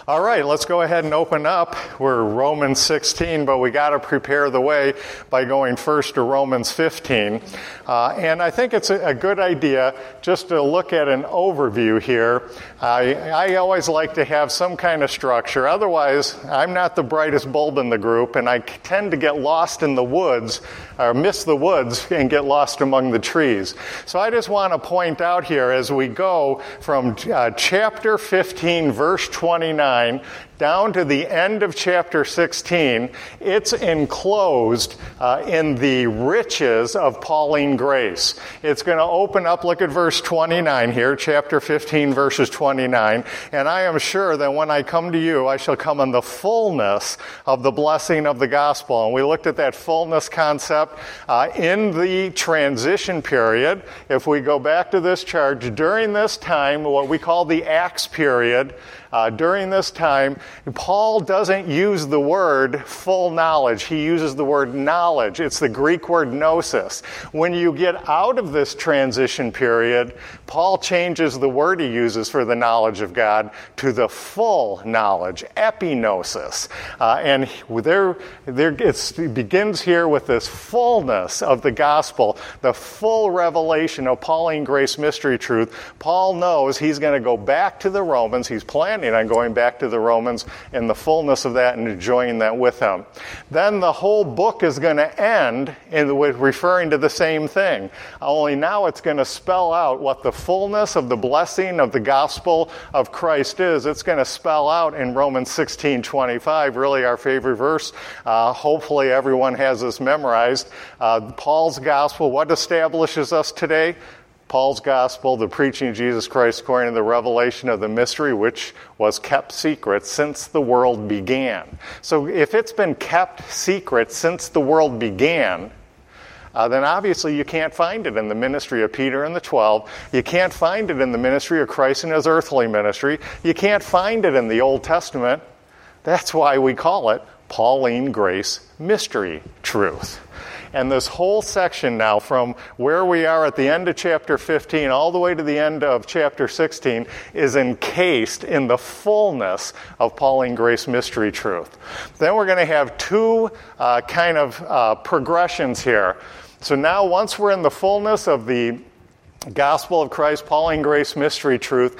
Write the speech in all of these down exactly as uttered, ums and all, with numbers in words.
All right, let's go ahead and open up. We're Romans sixteen, but we got to prepare the way by going first to Romans fifteen. Uh, and I think it's a, a good idea just to look at an overview here. I, I always like to have some kind of structure. Otherwise, I'm not the brightest bulb in the group, and I tend to get lost in the woods, or miss the woods, and get lost among the trees. So I just want to point out here as we go from uh, chapter fifteen, verse twenty-nine, down to the end of chapter sixteen, it's enclosed uh, in the riches of Pauline grace. It's going to open up, look at verse twenty-nine here, chapter fifteen, verses twenty-nine, and I am sure that when I come to you, I shall come in the fullness of the blessing of the gospel. And we looked at that fullness concept uh, in the transition period. If we go back to this chart, during this time, what we call the Acts period, Uh, during this time, Paul doesn't use the word full knowledge. He uses the word knowledge. It's the Greek word gnosis. When you get out of this transition period, Paul changes the word he uses for the knowledge of God to the full knowledge, epignosis. Uh, and there, there it's, it begins here with this fullness of the gospel, the full revelation of Pauline grace mystery truth. Paul knows he's going to go back to the Romans. He's planning on going back to the Romans in the fullness of that and enjoying that with him. Then the whole book is going to end in, with referring to the same thing. Only now it's going to spell out what the fullness of the blessing of the gospel of Christ is. It's going to spell out in Romans sixteen twenty-five, really our favorite verse. Uh, hopefully everyone has this memorized. Uh, Paul's gospel, what establishes us today? Paul's gospel, the preaching of Jesus Christ according to the revelation of the mystery, which was kept secret since the world began. So if it's been kept secret since the world began, uh, then obviously you can't find it in the ministry of Peter and the twelve. You can't find it in the ministry of Christ and his earthly ministry. You can't find it in the Old Testament. That's why we call it Pauline grace mystery truth. And this whole section now, from where we are at the end of chapter fifteen all the way to the end of chapter sixteen, is encased in the fullness of Pauline grace mystery truth. Then we're going to have two uh, kind of uh, progressions here. So now once we're in the fullness of the gospel of Christ, Pauline grace mystery truth,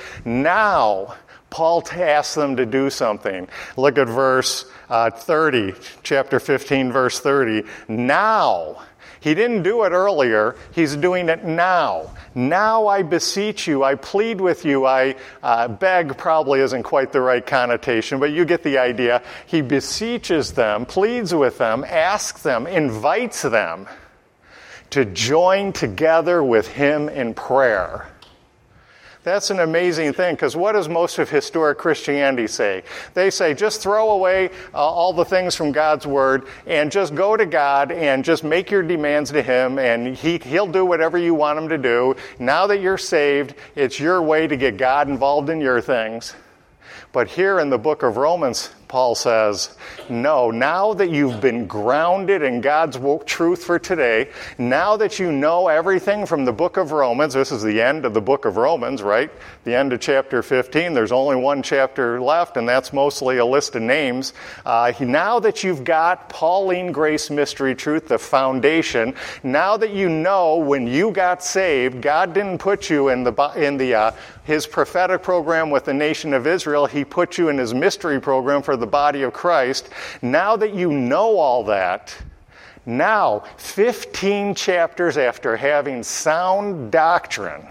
now Paul asks them to do something. Look at verse uh, thirty, chapter fifteen, verse thirty. Now, he didn't do it earlier, he's doing it now. Now I beseech you, I plead with you, I uh, beg probably isn't quite the right connotation, but you get the idea. He beseeches them, pleads with them, asks them, invites them to join together with him in prayer. That's an amazing thing, because what does most of historic Christianity say? They say, just throw away uh, all the things from God's Word and just go to God and just make your demands to Him, and he, He'll do whatever you want Him to do. Now that you're saved, it's your way to get God involved in your things. But here in the book of Romans, Paul says, no, now that you've been grounded in God's truth for today, now that you know everything from the book of Romans, this is the end of the book of Romans, right? The end of chapter fifteen, there's only one chapter left, and that's mostly a list of names. Uh, now that you've got Pauline grace mystery truth, the foundation, now that you know when you got saved, God didn't put you in the in the uh, his prophetic program with the nation of Israel, he put you in his mystery program for the body of Christ. Now that you know all that, now, fifteen chapters after having sound doctrine,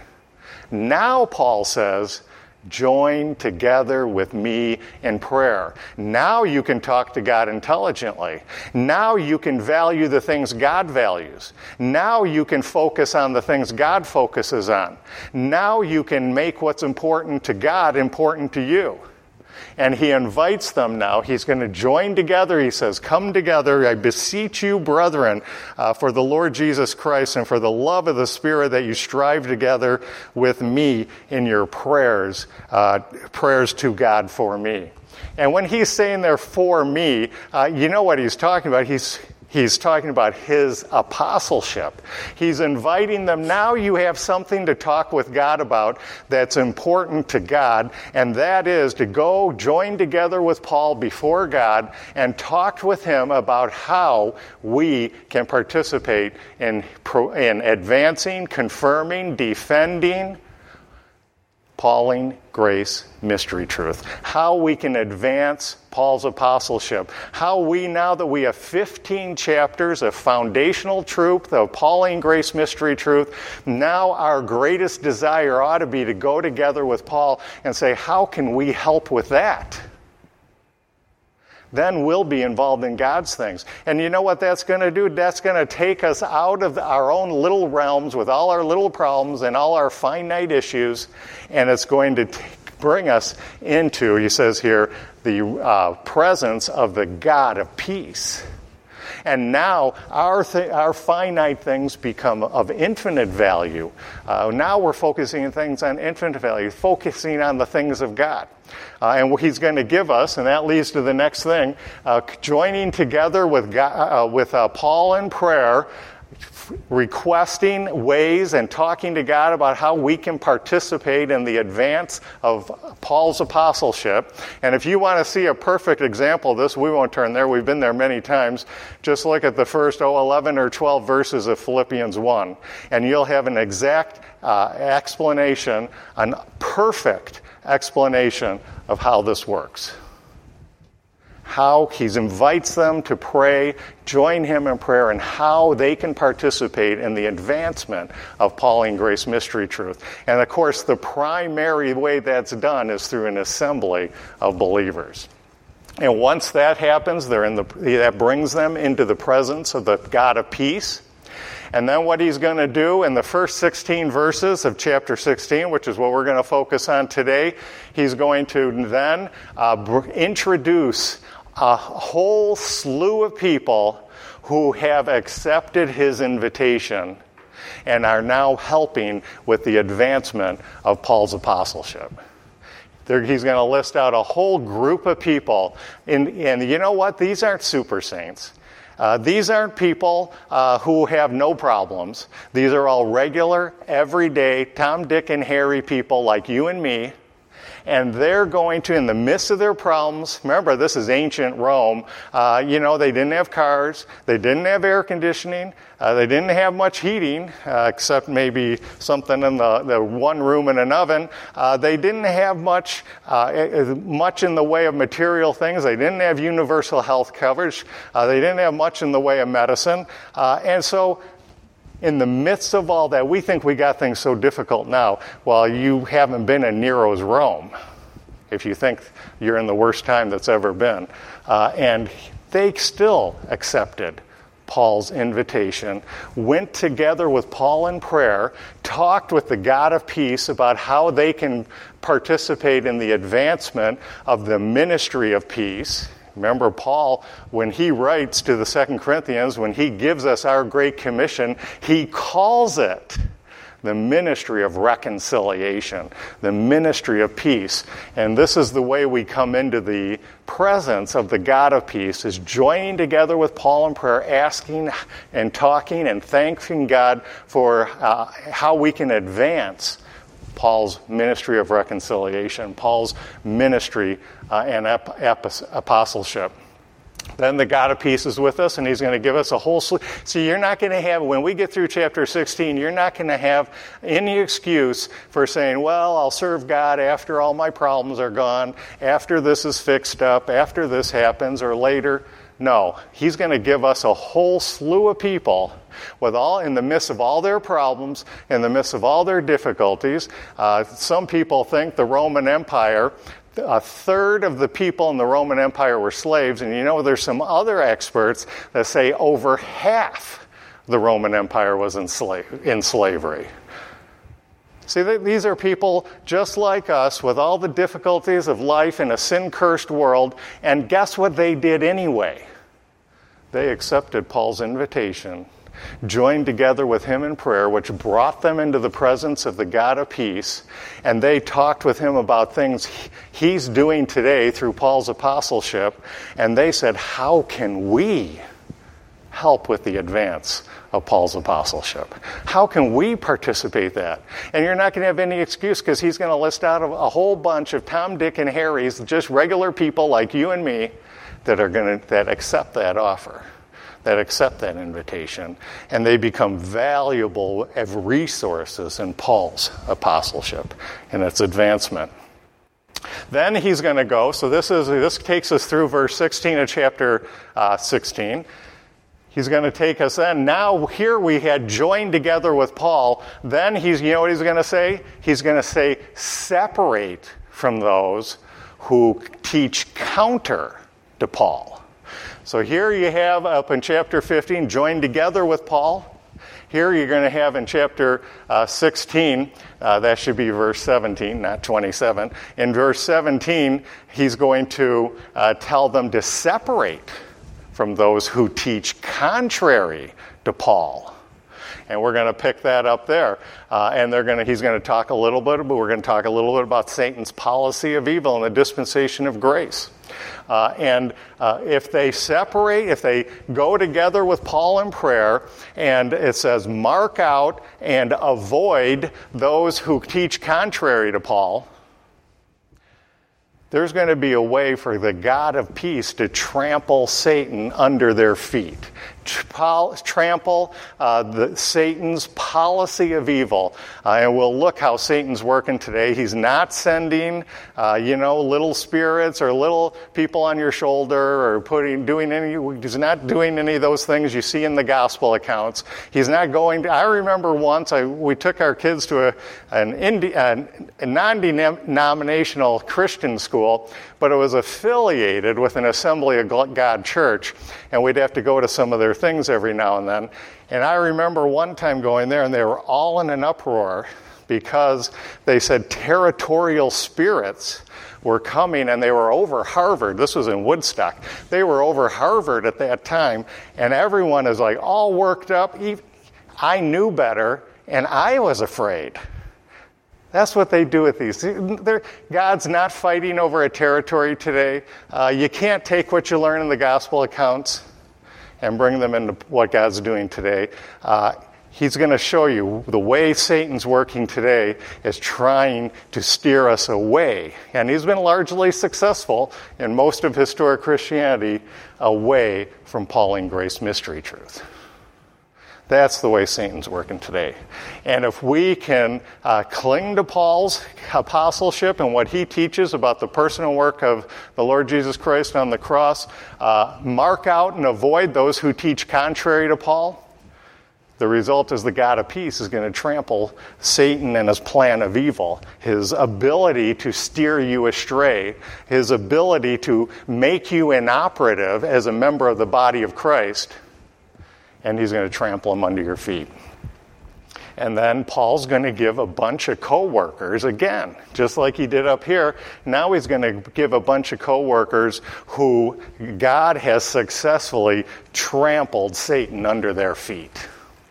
now Paul says, join together with me in prayer. Now you can talk to God intelligently. Now you can value the things God values. Now you can focus on the things God focuses on. Now you can make what's important to God important to you. And he invites them now. He's going to join together. He says, come together, I beseech you, brethren, uh, for the Lord Jesus Christ and for the love of the Spirit, that you strive together with me in your prayers, uh, prayers to God for me. And when he's saying there for me, uh, you know what he's talking about. He's He's talking about his apostleship. He's inviting them, now you have something to talk with God about that's important to God, and that is to go join together with Paul before God and talk with him about how we can participate in, in advancing, confirming, defending Pauline grace mystery truth. How we can advance Paul's apostleship. How we, now that we have fifteen chapters of foundational truth, of Pauline grace mystery truth, now our greatest desire ought to be to go together with Paul and say, how can we help with that? Then we'll be involved in God's things. And you know what that's going to do? That's going to take us out of our own little realms with all our little problems and all our finite issues, and it's going to t- bring us into, he says here, the uh, presence of the God of peace. And now our th- our finite things become of infinite value. Uh, now we're focusing on things on infinite value, focusing on the things of God. Uh, and what he's going to give us, and that leads to the next thing, uh, joining together with God, uh, with uh, Paul in prayer, requesting ways and talking to God about how we can participate in the advance of Paul's apostleship. And if you want to see a perfect example of this, we won't turn there. We've been there many times. Just look at the first oh, eleven or twelve verses of Philippians one, and you'll have an exact uh, explanation, an perfect explanation of how this works. How he invites them to pray, join him in prayer, and how they can participate in the advancement of Pauline grace mystery truth. And of course, the primary way that's done is through an assembly of believers. And once that happens, they're in the, that brings them into the presence of the God of peace. And then what he's going to do in the first sixteen verses of chapter sixteen, which is what we're going to focus on today, he's going to then uh, introduce a whole slew of people who have accepted his invitation and are now helping with the advancement of Paul's apostleship. There, he's going to list out a whole group of people. And, and you know what? These aren't super saints. Uh, these aren't people uh, who have no problems. These are all regular, everyday, Tom, Dick, and Harry people like you and me. And they're going to, in the midst of their problems, remember, this is ancient Rome. Uh, you know, they didn't have cars. They didn't have air conditioning. Uh, they didn't have much heating, uh, except maybe something in the, the one room and an oven. Uh, they didn't have much, uh, much in the way of material things. They didn't have universal health coverage. Uh, they didn't have much in the way of medicine. Uh, and so, in the midst of all that, we think we got things so difficult now. Well, you haven't been in Nero's Rome, if you think you're in the worst time that's ever been. Uh, and they still accepted Paul's invitation, went together with Paul in prayer, talked with the God of peace about how they can participate in the advancement of the ministry of peace. Remember, Paul, when he writes to the Second Corinthians, when he gives us our Great Commission, he calls it the ministry of reconciliation, the ministry of peace. And this is the way we come into the presence of the God of peace, is joining together with Paul in prayer, asking and talking and thanking God for uh, how we can advance Paul's ministry of reconciliation, Paul's ministry uh, and ap- ap- apostleship. Then the God of peace is with us, and he's going to give us a whole slew. See, you're not going to have, when we get through chapter sixteen, you're not going to have any excuse for saying, well, I'll serve God after all my problems are gone, after this is fixed up, after this happens, or later. No, he's going to give us a whole slew of people with all, in the midst of all their problems, in the midst of all their difficulties. Uh, some people think the Roman Empire, a third of the people in the Roman Empire were slaves, and you know there's some other experts that say over half the Roman Empire was in, slave, in slavery. See, these are people just like us with all the difficulties of life in a sin-cursed world, and guess what they did anyway? They accepted Paul's invitation, joined together with him in prayer, which brought them into the presence of the God of peace, and they talked with him about things he's doing today through Paul's apostleship, and they said, how can we help with the advance of Paul's apostleship? How can we participate that? And you're not going to have any excuse, because he's going to list out a, a whole bunch of Tom, Dick, and Harrys, just regular people like you and me, that are going to that accept that offer, that accept that invitation, and they become valuable as resources in Paul's apostleship and its advancement. Then he's going to go, so this is this takes us through verse sixteen of chapter uh, sixteen. He's going to take us then. Now here we had joined together with Paul. Then he's, you know what he's going to say? He's going to say, separate from those who teach counter to Paul. So here you have up in chapter fifteen, joined together with Paul. Here you're going to have in chapter uh, sixteen, uh, that should be verse seventeen, not twenty-seven. In verse seventeen, he's going to uh, tell them to separate from those who teach contrary to Paul. And we're going to pick that up there. Uh, and they're going to, he's going to talk a little bit, but we're going to talk a little bit about Satan's policy of evil and the dispensation of grace. Uh, and uh, if they separate, if they go together with Paul in prayer, and it says, mark out and avoid those who teach contrary to Paul, there's going to be a way for the God of peace to trample Satan under their feet. Trample uh, the, Satan's policy of evil. Uh, and we'll look how Satan's working today. He's not sending, uh, you know, little spirits or little people on your shoulder or putting, doing any, he's not doing any of those things you see in the gospel accounts. He's not going to, I remember once I, we took our kids to a, an Indi, a, a non-denominational Christian school, but it was affiliated with an Assembly of God church, and we'd have to go to some of their things every now and then. And I remember one time going there, and they were all in an uproar because they said territorial spirits were coming, and they were over Harvard. This was in Woodstock. They were over Harvard at that time, and everyone is like all worked up. I knew better, and I was afraid. That's what they do with these. They're, God's not fighting over a territory today. Uh, you can't take what you learn in the gospel accounts and bring them into what God's doing today. Uh, he's going to show you the way Satan's working today is trying to steer us away. And he's been largely successful in most of historic Christianity, away from Pauline grace mystery truth. That's the way Satan's working today. And if we can uh, cling to Paul's apostleship and what he teaches about the personal work of the Lord Jesus Christ on the cross, uh, mark out and avoid those who teach contrary to Paul, the result is the God of peace is going to trample Satan and his plan of evil, his ability to steer you astray, his ability to make you inoperative as a member of the body of Christ, and he's going to trample them under your feet. And then Paul's going to give a bunch of co-workers, again, just like he did up here. Now he's going to give a bunch of co-workers who God has successfully trampled Satan under their feet.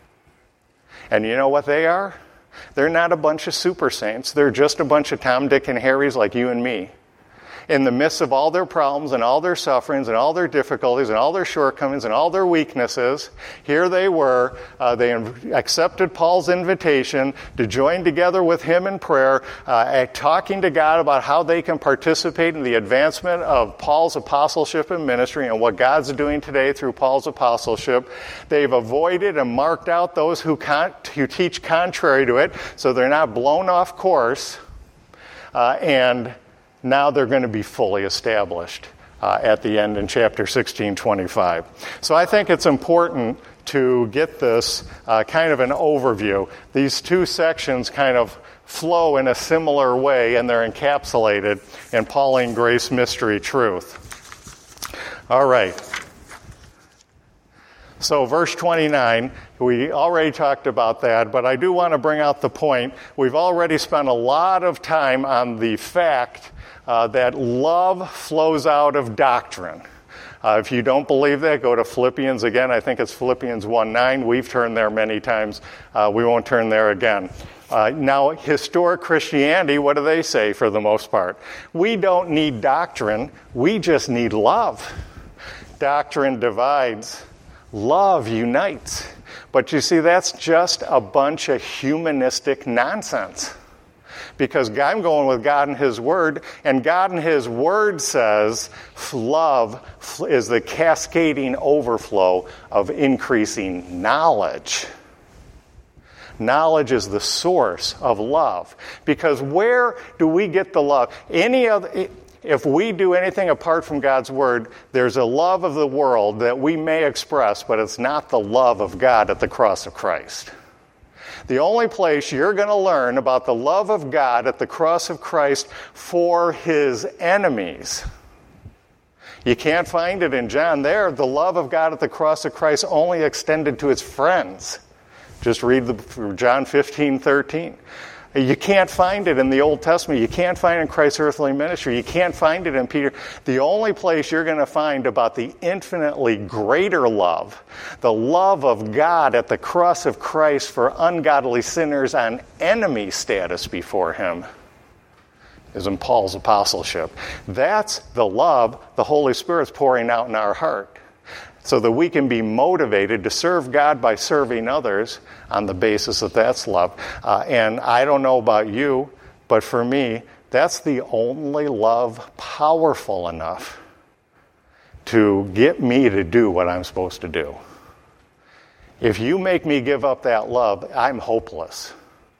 And you know what they are? They're not a bunch of super saints. They're just a bunch of Tom, Dick, and Harrys like you and me. In the midst of all their problems and all their sufferings and all their difficulties and all their shortcomings and all their weaknesses, here they were. Uh, they accepted Paul's invitation to join together with him in prayer, uh, talking to God about how they can participate in the advancement of Paul's apostleship and ministry and what God's doing today through Paul's apostleship. They've avoided and marked out those who, con- who teach contrary to it, so they're not blown off course, uh, and now they're going to be fully established uh, at the end in chapter sixteen twenty-five. So I think it's important to get this uh, kind of an overview. These two sections kind of flow in a similar way, and they're encapsulated in Pauline grace mystery truth. All right. So verse twenty-nine, we already talked about that, but I do want to bring out the point. We've already spent a lot of time on the fact Uh, that love flows out of doctrine. Uh, if you don't believe that, go to Philippians again. I think it's Philippians one nine. We've turned there many times. Uh, we won't turn there again. Uh, now, historic Christianity, what do they say for the most part? We don't need doctrine. We just need love. Doctrine divides. Love unites. But you see, that's just a bunch of humanistic nonsense. Because I'm going with God and His Word, and God and His Word says love is the cascading overflow of increasing knowledge. Knowledge is the source of love. Because where do we get the love? Any other, if we do anything apart from God's Word, there's a love of the world that we may express, but it's not the love of God at the cross of Christ. The only place you're going to learn about the love of God at the cross of Christ for His enemies. You can't find it in John there. The love of God at the cross of Christ only extended to His friends. Just read the, John fifteen thirteen. You can't find it in the Old Testament. You can't find it in Christ's earthly ministry. You can't find it in Peter. The only place you're going to find about the infinitely greater love, the love of God at the cross of Christ for ungodly sinners on enemy status before Him, is in Paul's apostleship. That's the love the Holy Spirit's pouring out in our heart, so that we can be motivated to serve God by serving others on the basis that that's love. Uh, and I don't know about you, but for me, that's the only love powerful enough to get me to do what I'm supposed to do. If you make me give up that love, I'm hopeless.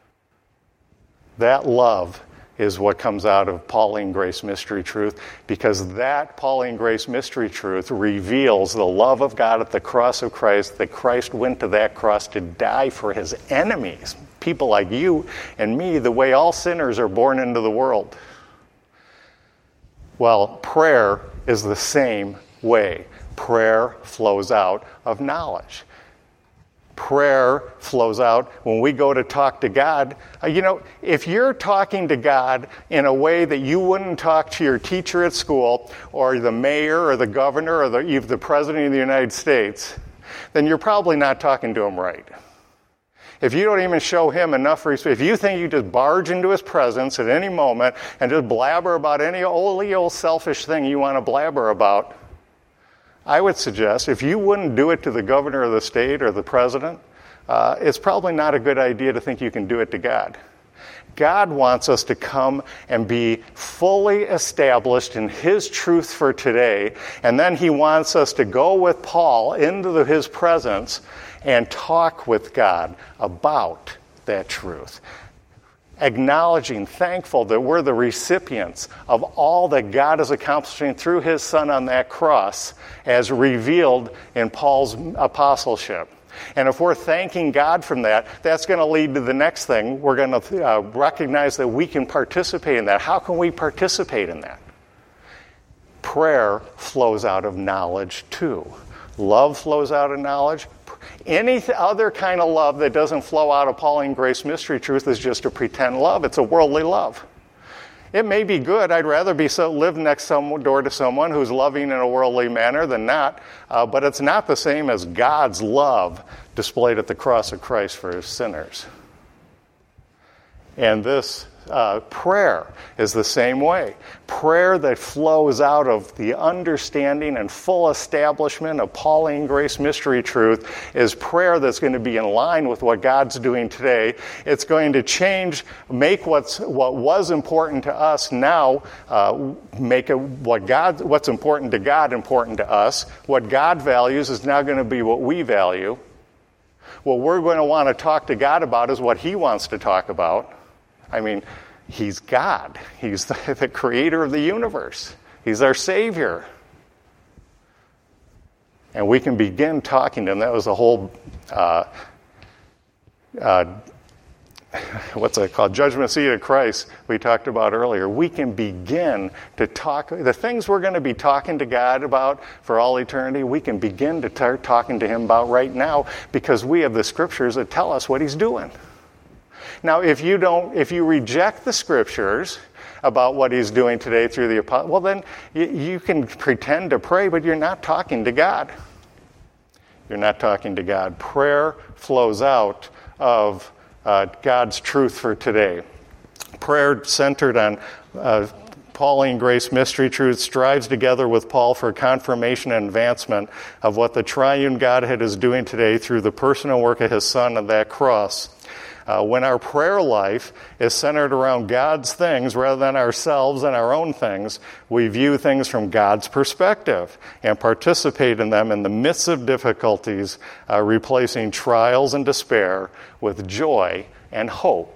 That love is what comes out of Pauline Grace Mystery Truth, because that Pauline Grace Mystery Truth reveals the love of God at the cross of Christ, that Christ went to that cross to die for His enemies, people like you and me, the way all sinners are born into the world. Well, prayer is the same way. Prayer flows out of knowledge. Prayer flows out when we go to talk to God. Uh, you know, if you're talking to God in a way that you wouldn't talk to your teacher at school, or the mayor, or the governor, or the, even the president of the United States, then you're probably not talking to him right. If you don't even show him enough respect, if you think you just barge into his presence at any moment and just blabber about any old, old selfish thing you want to blabber about, I would suggest, if you wouldn't do it to the governor of the state or the president, uh, it's probably not a good idea to think you can do it to God. God wants us to come and be fully established in His truth for today, and then He wants us to go with Paul into the, His presence and talk with God about that truth. Acknowledging, thankful that we're the recipients of all that God is accomplishing through His Son on that cross, as revealed in Paul's apostleship. And if we're thanking God from that, that's going to lead to the next thing. We're going to uh, recognize that we can participate in that. How can we participate in that? Prayer flows out of knowledge too. Love flows out of knowledge. Any other kind of love that doesn't flow out of Pauline Grace Mystery Truth is just a pretend love. It's a worldly love. It may be good. I'd rather be so, live next some, door to someone who's loving in a worldly manner than not. Uh, but it's not the same as God's love displayed at the cross of Christ for His sinners. And this uh, prayer is the same way. Prayer that flows out of the understanding and full establishment of Pauline Grace Mystery Truth is prayer that's going to be in line with what God's doing today. It's going to change, make what's what was important to us now, uh, make it what God, what's important to God important to us. What God values is now going to be what we value. What we're going to want to talk to God about is what He wants to talk about. I mean, He's God. He's the, the creator of the universe. He's our Savior. And we can begin talking to Him. That was the whole, uh, uh, what's it called? Judgment seat of Christ we talked about earlier. We can begin to talk, the things we're going to be talking to God about for all eternity, we can begin to start talking to Him about right now, because we have the Scriptures that tell us what He's doing. Now, if you don't, if you reject the Scriptures about what He's doing today through the apostles, well, then you, you can pretend to pray, but you're not talking to God. You're not talking to God. Prayer flows out of uh, God's truth for today. Prayer centered on uh, Pauline Grace Mystery Truth strives together with Paul for confirmation and advancement of what the triune Godhead is doing today through the personal work of his Son on that cross. Uh, when our prayer life is centered around God's things rather than ourselves and our own things, we view things from God's perspective and participate in them in the midst of difficulties, uh, replacing trials and despair with joy and hope.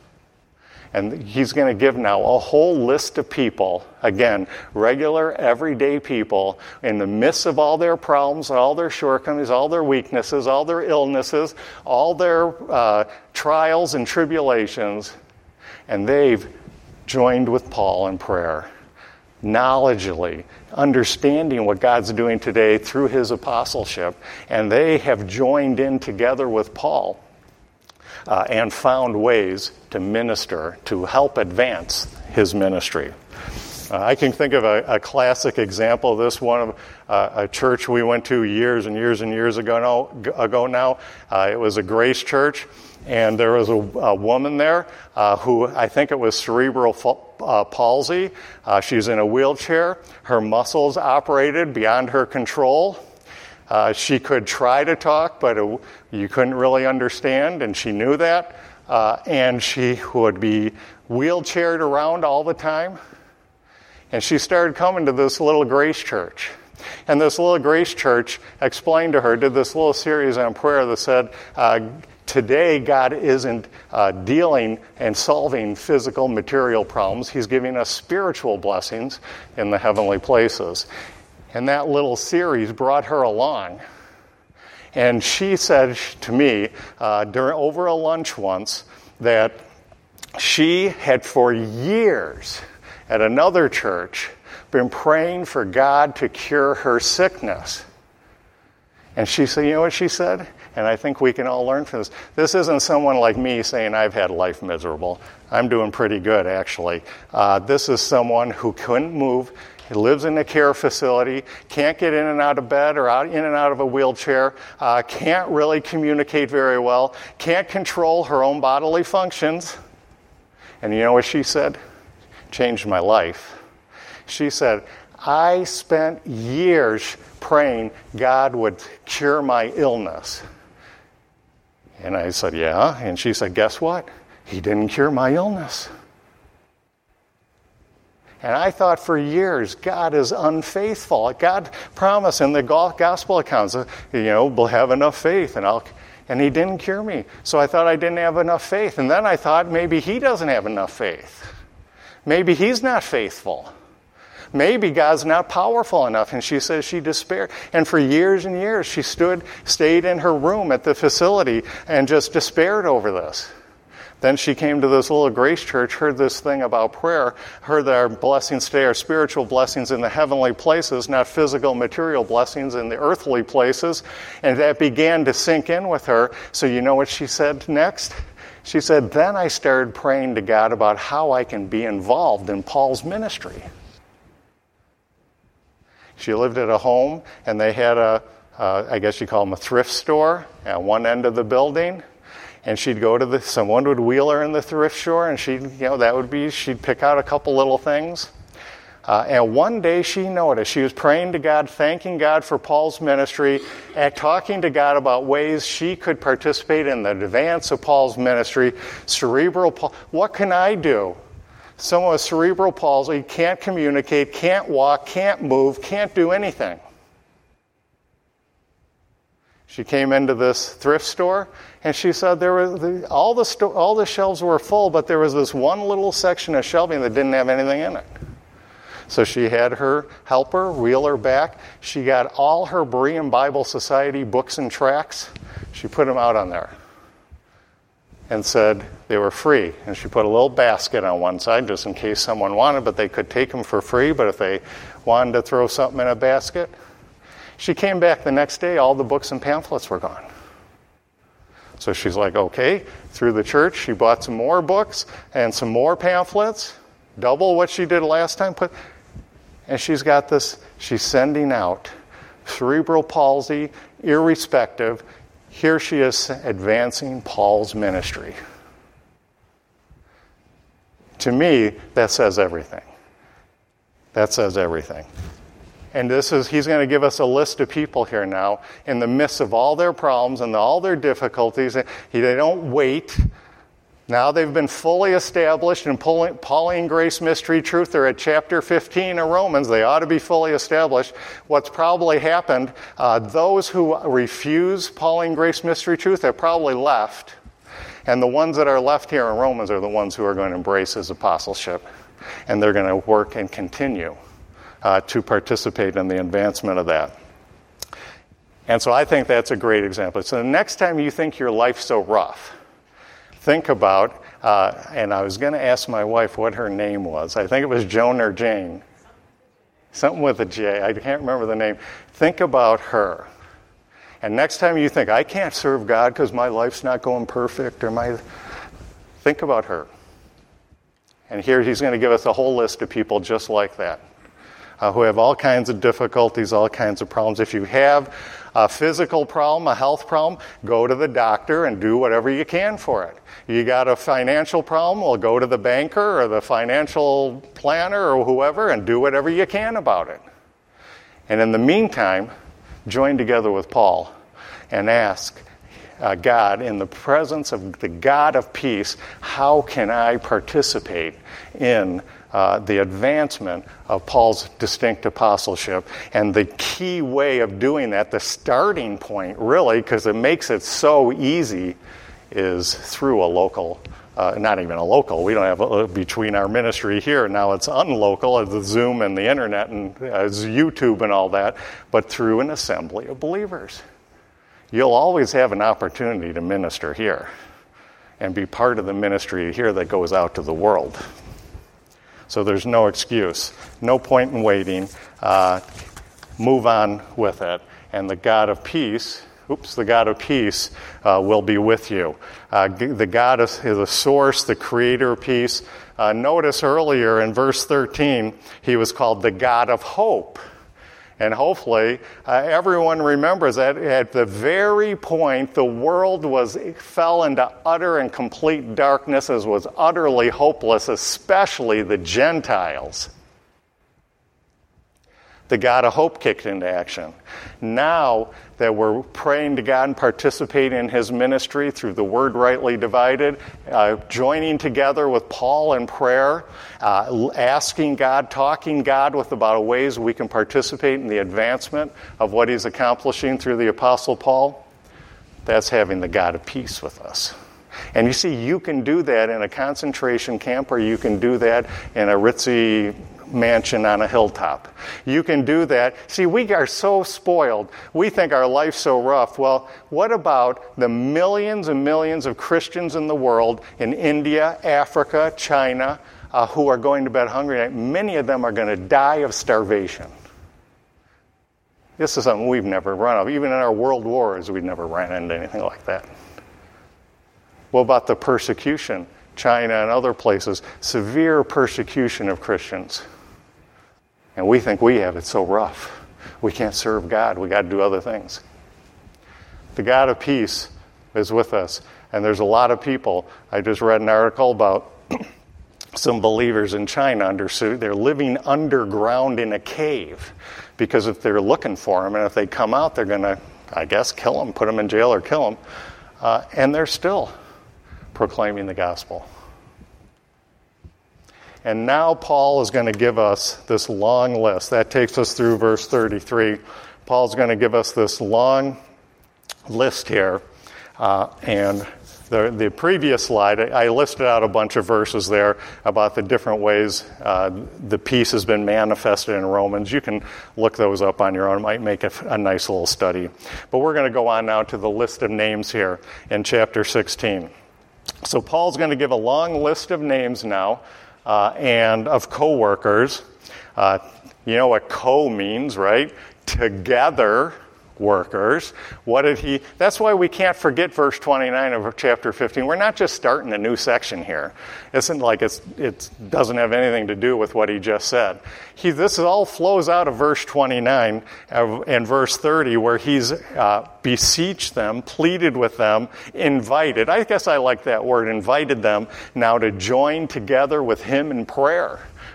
And he's going to give now a whole list of people, again, regular, everyday people, in the midst of all their problems, all their shortcomings, all their weaknesses, all their illnesses, all their uh, trials and tribulations, and they've joined with Paul in prayer, knowledgeably, understanding what God's doing today through his apostleship, and they have joined in together with Paul. Uh, and found ways to minister, to help advance his ministry. Uh, I can think of a, a classic example of this, one of uh, a church we went to years and years and years ago, no, ago now. Uh, it was a Grace Church, and there was a, a woman there uh, who, I think it was cerebral uh, palsy. Uh, she's in a wheelchair. Her muscles operated beyond her control. Uh, she could try to talk, but it, you couldn't really understand, and she knew that. Uh, and she would be wheelchaired around all the time. And she started coming to this little Grace Church. And this little Grace Church explained to her, did this little series on prayer that said, uh, today God isn't uh, dealing and solving physical, material problems. He's giving us spiritual blessings in the heavenly places. And that little series brought her along. And she said to me uh, during over a lunch once that she had for years at another church been praying for God to cure her sickness. And she said, you know what she said? And I think we can all learn from this. This isn't someone like me saying I've had life miserable. I'm doing pretty good, actually. Uh, this is someone who couldn't move. He lives in a care facility, can't get in and out of bed or out in and out of a wheelchair, uh, can't really communicate very well, can't control her own bodily functions. And you know what she said? Changed my life. She said, I spent years praying God would cure my illness. And I said, yeah. And she said, guess what? He didn't cure my illness. And I thought for years, God is unfaithful. God promised in the gospel accounts, you know, we'll have enough faith, and I'll, and he didn't cure me. So I thought I didn't have enough faith. And then I thought maybe he doesn't have enough faith. Maybe he's not faithful. Maybe God's not powerful enough. And she says she despaired. And for years and years, she stood, stayed in her room at the facility and just despaired over this. Then she came to this little Grace Church, heard this thing about prayer, heard that our blessings today are spiritual blessings in the heavenly places, not physical, material blessings in the earthly places. And that began to sink in with her. So you know what she said next? She said, then I started praying to God about how I can be involved in Paul's ministry. She lived at a home, and they had a, uh, I guess you call them a thrift store at one end of the building. And she'd go to the, someone would wheel her in the thrift store, and she'd, you know, that would be, she'd pick out a couple little things. Uh, and one day she noticed, she was praying to God, thanking God for Paul's ministry, and talking to God about ways she could participate in the advance of Paul's ministry. Cerebral palsy, what can I do? Someone with cerebral palsy can't communicate, can't walk, can't move, can't do anything. She came into this thrift store, and she said there was the, all the sto- all the shelves were full, but there was this one little section of shelving that didn't have anything in it. So she had her helper wheel her back. She got all her Berean Bible Society books and tracts. She put them out on there and said they were free. And she put a little basket on one side just in case someone wanted, but they could take them for free. But if they wanted to throw something in a basket, she came back the next day, all the books and pamphlets were gone. So she's like, okay, through the church, she bought some more books and some more pamphlets, double what she did last time. Put, and she's got this, she's sending out cerebral palsy, irrespective. Here she is advancing Paul's ministry. To me, that says everything. That says everything. And this is, he's going to give us a list of people here now in the midst of all their problems and all their difficulties. He, they don't wait. Now they've been fully established in Pauline Grace Mystery Truth. They're at chapter fifteen of Romans. They ought to be fully established. What's probably happened, uh, those who refuse Pauline Grace Mystery Truth have probably left. And the ones that are left here in Romans are the ones who are going to embrace his apostleship. And they're going to work and continue uh, to participate in the advancement of that. And so I think that's a great example. So the next time you think your life's so rough, think about, uh, and I was going to ask my wife what her name was. I think it was Joan or Jane. Something with a J. I can't remember the name. Think about her. And next time you think, I can't serve God because my life's not going perfect, or my, think about her. And here he's going to give us a whole list of people just like that, uh, who have all kinds of difficulties, all kinds of problems. If you have a physical problem, a health problem, go to the doctor and do whatever you can for it. You got a financial problem, well, go to the banker or the financial planner or whoever and do whatever you can about it. And in the meantime, join together with Paul and ask uh, God, in the presence of the God of peace, how can I participate in uh, the advancement of Paul's distinct apostleship? And the key way of doing that, the starting point really, because it makes it so easy, is through a local, uh, not even a local. We don't have a, between our ministry here, now it's unlocal, the Zoom and the internet and uh, YouTube and all that, but through an assembly of believers. You'll always have an opportunity to minister here and be part of the ministry here that goes out to the world. So there's no excuse, no point in waiting. Uh, move on with it. And the God of peace, oops, the God of peace uh, will be with you. Uh, the God is the source, the creator of peace. Uh, notice earlier in verse thirteen, he was called the God of hope. And hopefully uh, everyone remembers that at the very point the world was fell into utter and complete darkness, as was utterly hopeless, especially the Gentiles, the God of hope kicked into action. Now that we're praying to God and participating in his ministry through the word rightly divided, uh, joining together with Paul in prayer, uh, asking God, talking God with about ways we can participate in the advancement of what he's accomplishing through the Apostle Paul, that's having the God of peace with us. And you see, you can do that in a concentration camp, or you can do that in a ritzy mansion on a hilltop. You can do that. See, we are so spoiled. We think our life's so rough. Well, what about the millions and millions of Christians in the world, in India, Africa, China, uh, who are going to bed hungry? Many of them are going to die of starvation. This is something we've never run of. Even in our world wars, we've never ran into anything like that. What about the persecution? China and other places, severe persecution of Christians. And we think we have it so rough. We can't serve God. We got to do other things. The God of peace is with us. And there's a lot of people. I just read an article about some believers in China. Under, they're living underground in a cave because if they're looking for them, and if they come out, they're going to, I guess, kill them, put them in jail or kill them. Uh, and they're still proclaiming the gospel. And now Paul is going to give us this long list. That takes us through verse thirty-three. Paul's going to give us this long list here. Uh, and the, the previous slide, I listed out a bunch of verses there about the different ways uh, the peace has been manifested in Romans. You can look those up on your own. It might make a, a nice little study. But we're going to go on now to the list of names here in chapter sixteen. So Paul's going to give a long list of names now. Uh, and of co-workers. Uh, you know what co means, right? Together workers. What did he... That's why we can't forget verse twenty-nine of chapter fifteen. We're not just starting a new section here. It isn't like it's, it doesn't have anything to do with what he just said. He, this all flows out of verse twenty-nine and verse thirty, where he's uh, beseeched them, pleaded with them, invited. I guess I like that word, invited them now to join together with him in prayer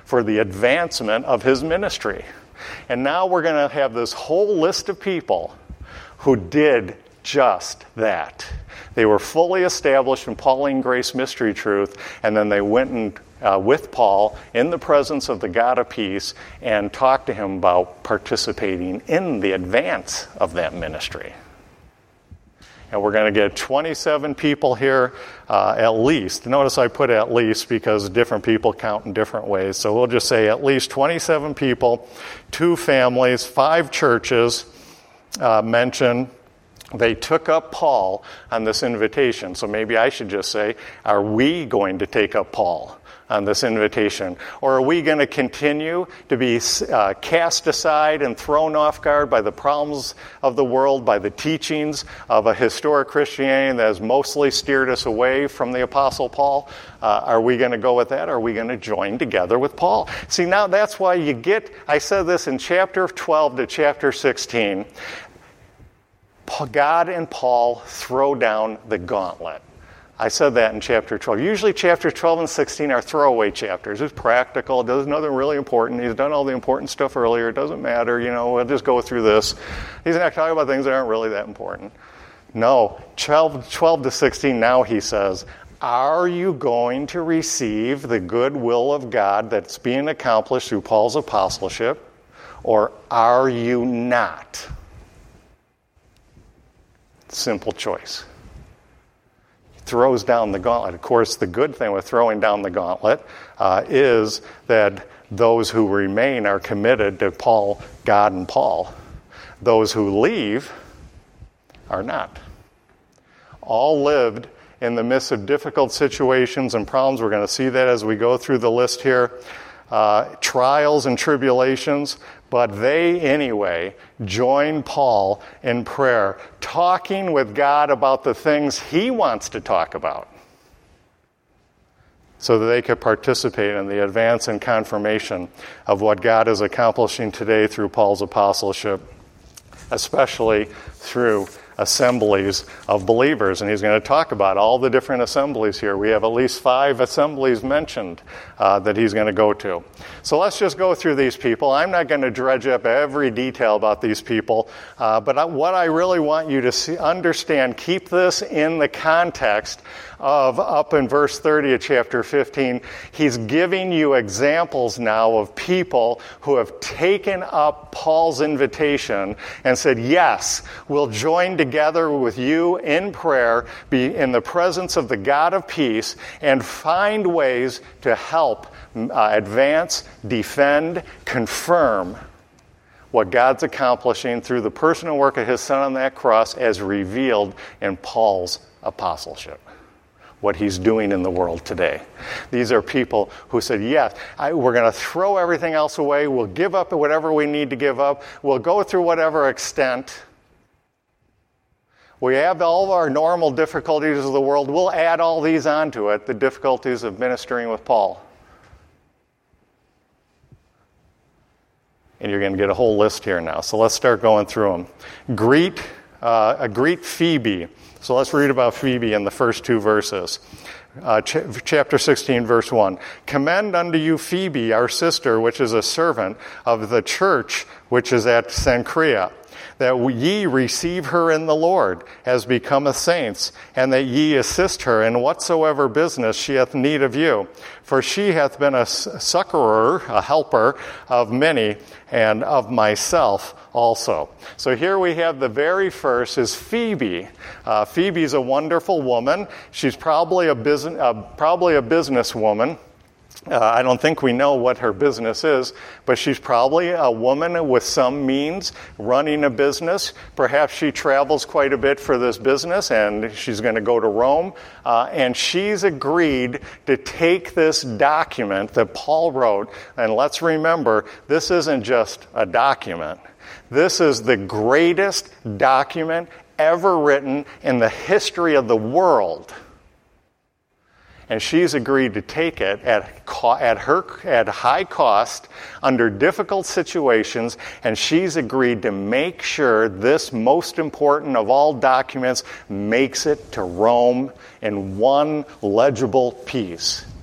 for the advancement of his ministry. And now we're going to have this whole list of people who did just that. They were fully established in Pauline grace mystery truth, and then they went and Uh, with Paul in the presence of the God of peace and talked to him about participating in the advance of that ministry. And we're going to get twenty-seven people here uh, at least. Notice I put at least because different people count in different ways. So we'll just say at least twenty-seven people, two families, five churches uh, mentioned. They took up Paul on this invitation. So maybe I should just say, are we going to take up Paul on this invitation? Or are we going to continue to be uh, cast aside and thrown off guard by the problems of the world, by the teachings of a historic Christianity that has mostly steered us away from the Apostle Paul? Uh, are we going to go with that? Or are we going to join together with Paul? See, now that's why you get, I said this in chapter twelve to chapter sixteen, God and Paul throw down the gauntlet. I said that in chapter twelve. Usually chapter twelve and sixteen are throwaway chapters. It's practical. It does nothing really important. He's done all the important stuff earlier. It doesn't matter. You know, we'll just go through this. He's not talking about things that aren't really that important. No, twelve, twelve to sixteen now he says, are you going to receive the good will of God that's being accomplished through Paul's apostleship, or are you not? Simple choice. Throws down the gauntlet. Of course, the good thing with throwing down the gauntlet uh, is that those who remain are committed to Paul, God, and Paul. Those who leave are not. All lived in the midst of difficult situations and problems. We're going to see that as we go through the list here. Uh, trials and tribulations, but they anyway join Paul in prayer, talking with God about the things he wants to talk about, so that they could participate in the advance and confirmation of what God is accomplishing today through Paul's apostleship, especially through assemblies of believers. And he's going to talk about all the different assemblies here. We have at least five assemblies mentioned uh, that he's going to go to. So let's just go through these people. I'm not going to dredge up every detail about these people, uh, but I, what I really want you to see, understand, keep this in the context of up in verse thirty of chapter fifteen. He's giving you examples now of people who have taken up Paul's invitation and said, yes, we'll join together with you in prayer, be in the presence of the God of peace, and find ways to help uh, advance, defend, confirm what God's accomplishing through the personal work of his Son on that cross as revealed in Paul's apostleship. What he's doing in the world today. These are people who said, yes, I, we're going to throw everything else away. We'll give up whatever we need to give up. We'll go through whatever extent. We have all of our normal difficulties of the world. We'll add all these onto it, the difficulties of ministering with Paul. And you're going to get a whole list here now. So let's start going through them. Greet, uh, greet Phoebe. So let's read about Phoebe in the first two verses. Uh, ch- chapter sixteen, verse one. Commend unto you Phoebe, our sister, which is a servant of the church which is at Cenchrea, that ye receive her in the Lord, as becometh saints, and that ye assist her in whatsoever business she hath need of you. For she hath been a succorer, a helper of many, and of myself also. So here we have the very first is Phoebe. Uh, Phoebe's a wonderful woman. She's probably a business, uh, probably a businesswoman. Uh, I don't think we know what her business is, but she's probably a woman with some means running a business. Perhaps she travels quite a bit for this business, and she's going to go to Rome. Uh, and she's agreed to take this document that Paul wrote. And let's remember, this isn't just a document. This is the greatest document ever written in the history of the world. And she's agreed to take it at at her at high cost under difficult situations, and she's agreed to make sure this most important of all documents makes it to Rome in one legible piece.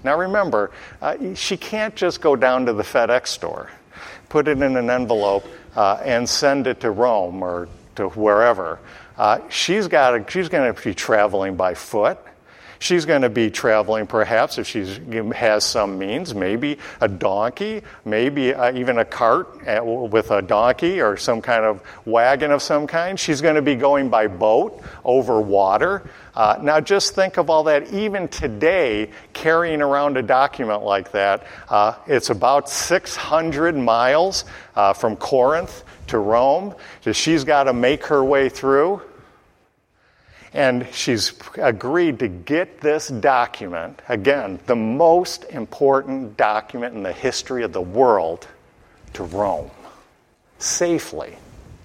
Now remember, uh, she can't just go down to the FedEx store, put it in an envelope, uh, and send it to Rome or to wherever. Uh, she's got. She's going to be traveling by foot. She's going to be traveling, perhaps, if she has some means, maybe a donkey, maybe uh, even a cart with a donkey or some kind of wagon of some kind. She's going to be going by boat over water. Uh, now, just think of all that. Even today, carrying around a document like that, uh, it's about six hundred miles uh, from Corinth to Rome. So she's got to make her way through. And she's agreed to get this document, again, the most important document in the history of the world, to Rome, safely.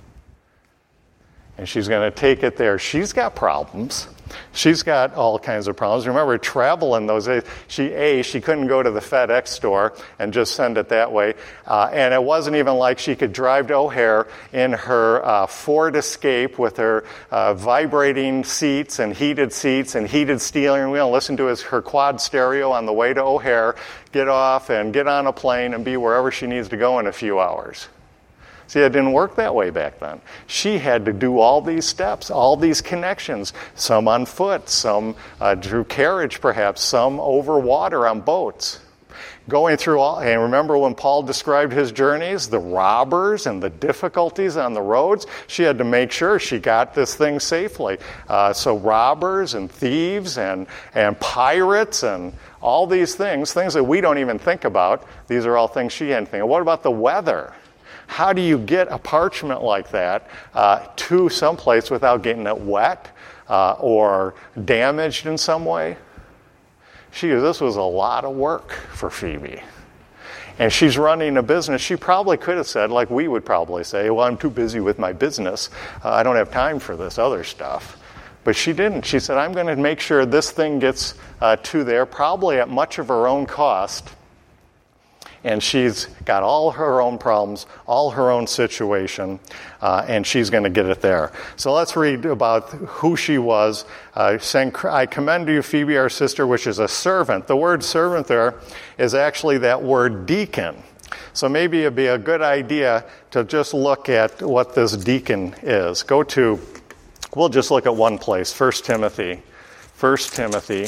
And she's going to take it there. She's got problems. She's got all kinds of problems. Remember, travel in those days, she, A, she couldn't go to the FedEx store and just send it that way. Uh, and it wasn't even like she could drive to O'Hare in her uh, Ford Escape with her uh, vibrating seats and heated seats and heated steering wheel and listen to his, her quad stereo on the way to O'Hare, get off and get on a plane and be wherever she needs to go in a few hours. See, it didn't work that way back then. She had to do all these steps, all these connections, some on foot, some uh, through carriage perhaps, some over water on boats. Going through all, and remember when Paul described his journeys, the robbers and the difficulties on the roads, she had to make sure she got this thing safely. Uh, so robbers and thieves and, and pirates and all these things, things that we don't even think about, these are all things she had to think of. What about the weather? How do you get a parchment like that uh, to someplace without getting it wet uh, or damaged in some way? She, this was a lot of work for Phoebe. And she's running a business. She probably could have said, like we would probably say, well, I'm too busy with my business. Uh, I don't have time for this other stuff. But she didn't. She said, I'm going to make sure this thing gets uh, to there, probably at much of her own cost. And she's got all her own problems, all her own situation, uh, and she's going to get it there. So let's read about who she was. Uh, saying, I commend to you Phoebe, our sister, which is a servant. The word servant there is actually that word deacon. So maybe it'd be a good idea to just look at what this deacon is. Go to, we'll just look at one place, First Timothy. First Timothy.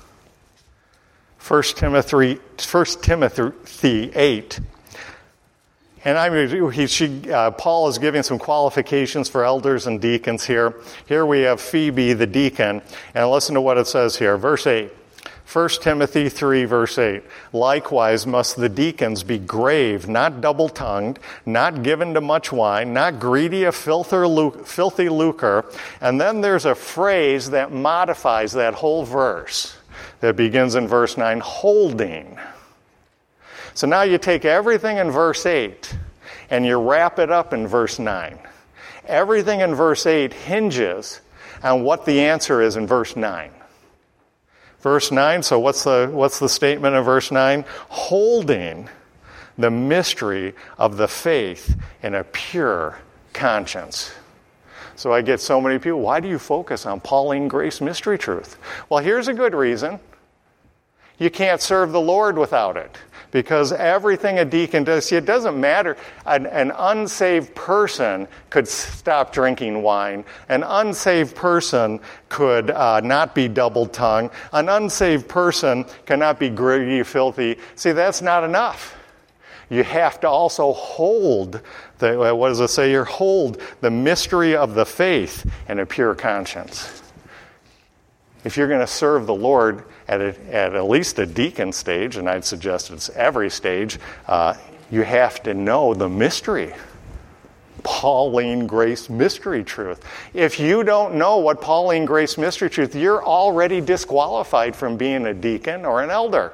First Timothy, First Timothy eight, and I mean, he, she, uh, Paul is giving some qualifications for elders and deacons here. Here we have Phoebe, the deacon, and listen to what it says here, verse eight. First Timothy three, verse eight. Likewise must the deacons be grave, not double-tongued, not given to much wine, not greedy of filthy lucre. And then there's a phrase that modifies that whole verse. That begins in verse nine, holding. So now you take everything in verse eight and you wrap it up in verse nine. Everything in verse eight hinges on what the answer is in verse nine. Verse nine, so what's the what's the statement in verse nine? Holding the mystery of the faith in a pure conscience. So I get so many people, why do you focus on Pauline grace mystery truth? Well, here's a good reason. You can't serve the Lord without it. Because everything a deacon does, see, it doesn't matter. An, an unsaved person could stop drinking wine. An unsaved person could uh, not be double-tongued. An unsaved person cannot be greedy, filthy. See, that's not enough. You have to also hold, the, what does it say here? Hold the mystery of the faith in a pure conscience. If you're going to serve the Lord at, a, at at least a deacon stage, and I'd suggest it's every stage, uh, you have to know the mystery. Pauline grace mystery truth. If you don't know what Pauline grace mystery truth, you're already disqualified from being a deacon or an elder.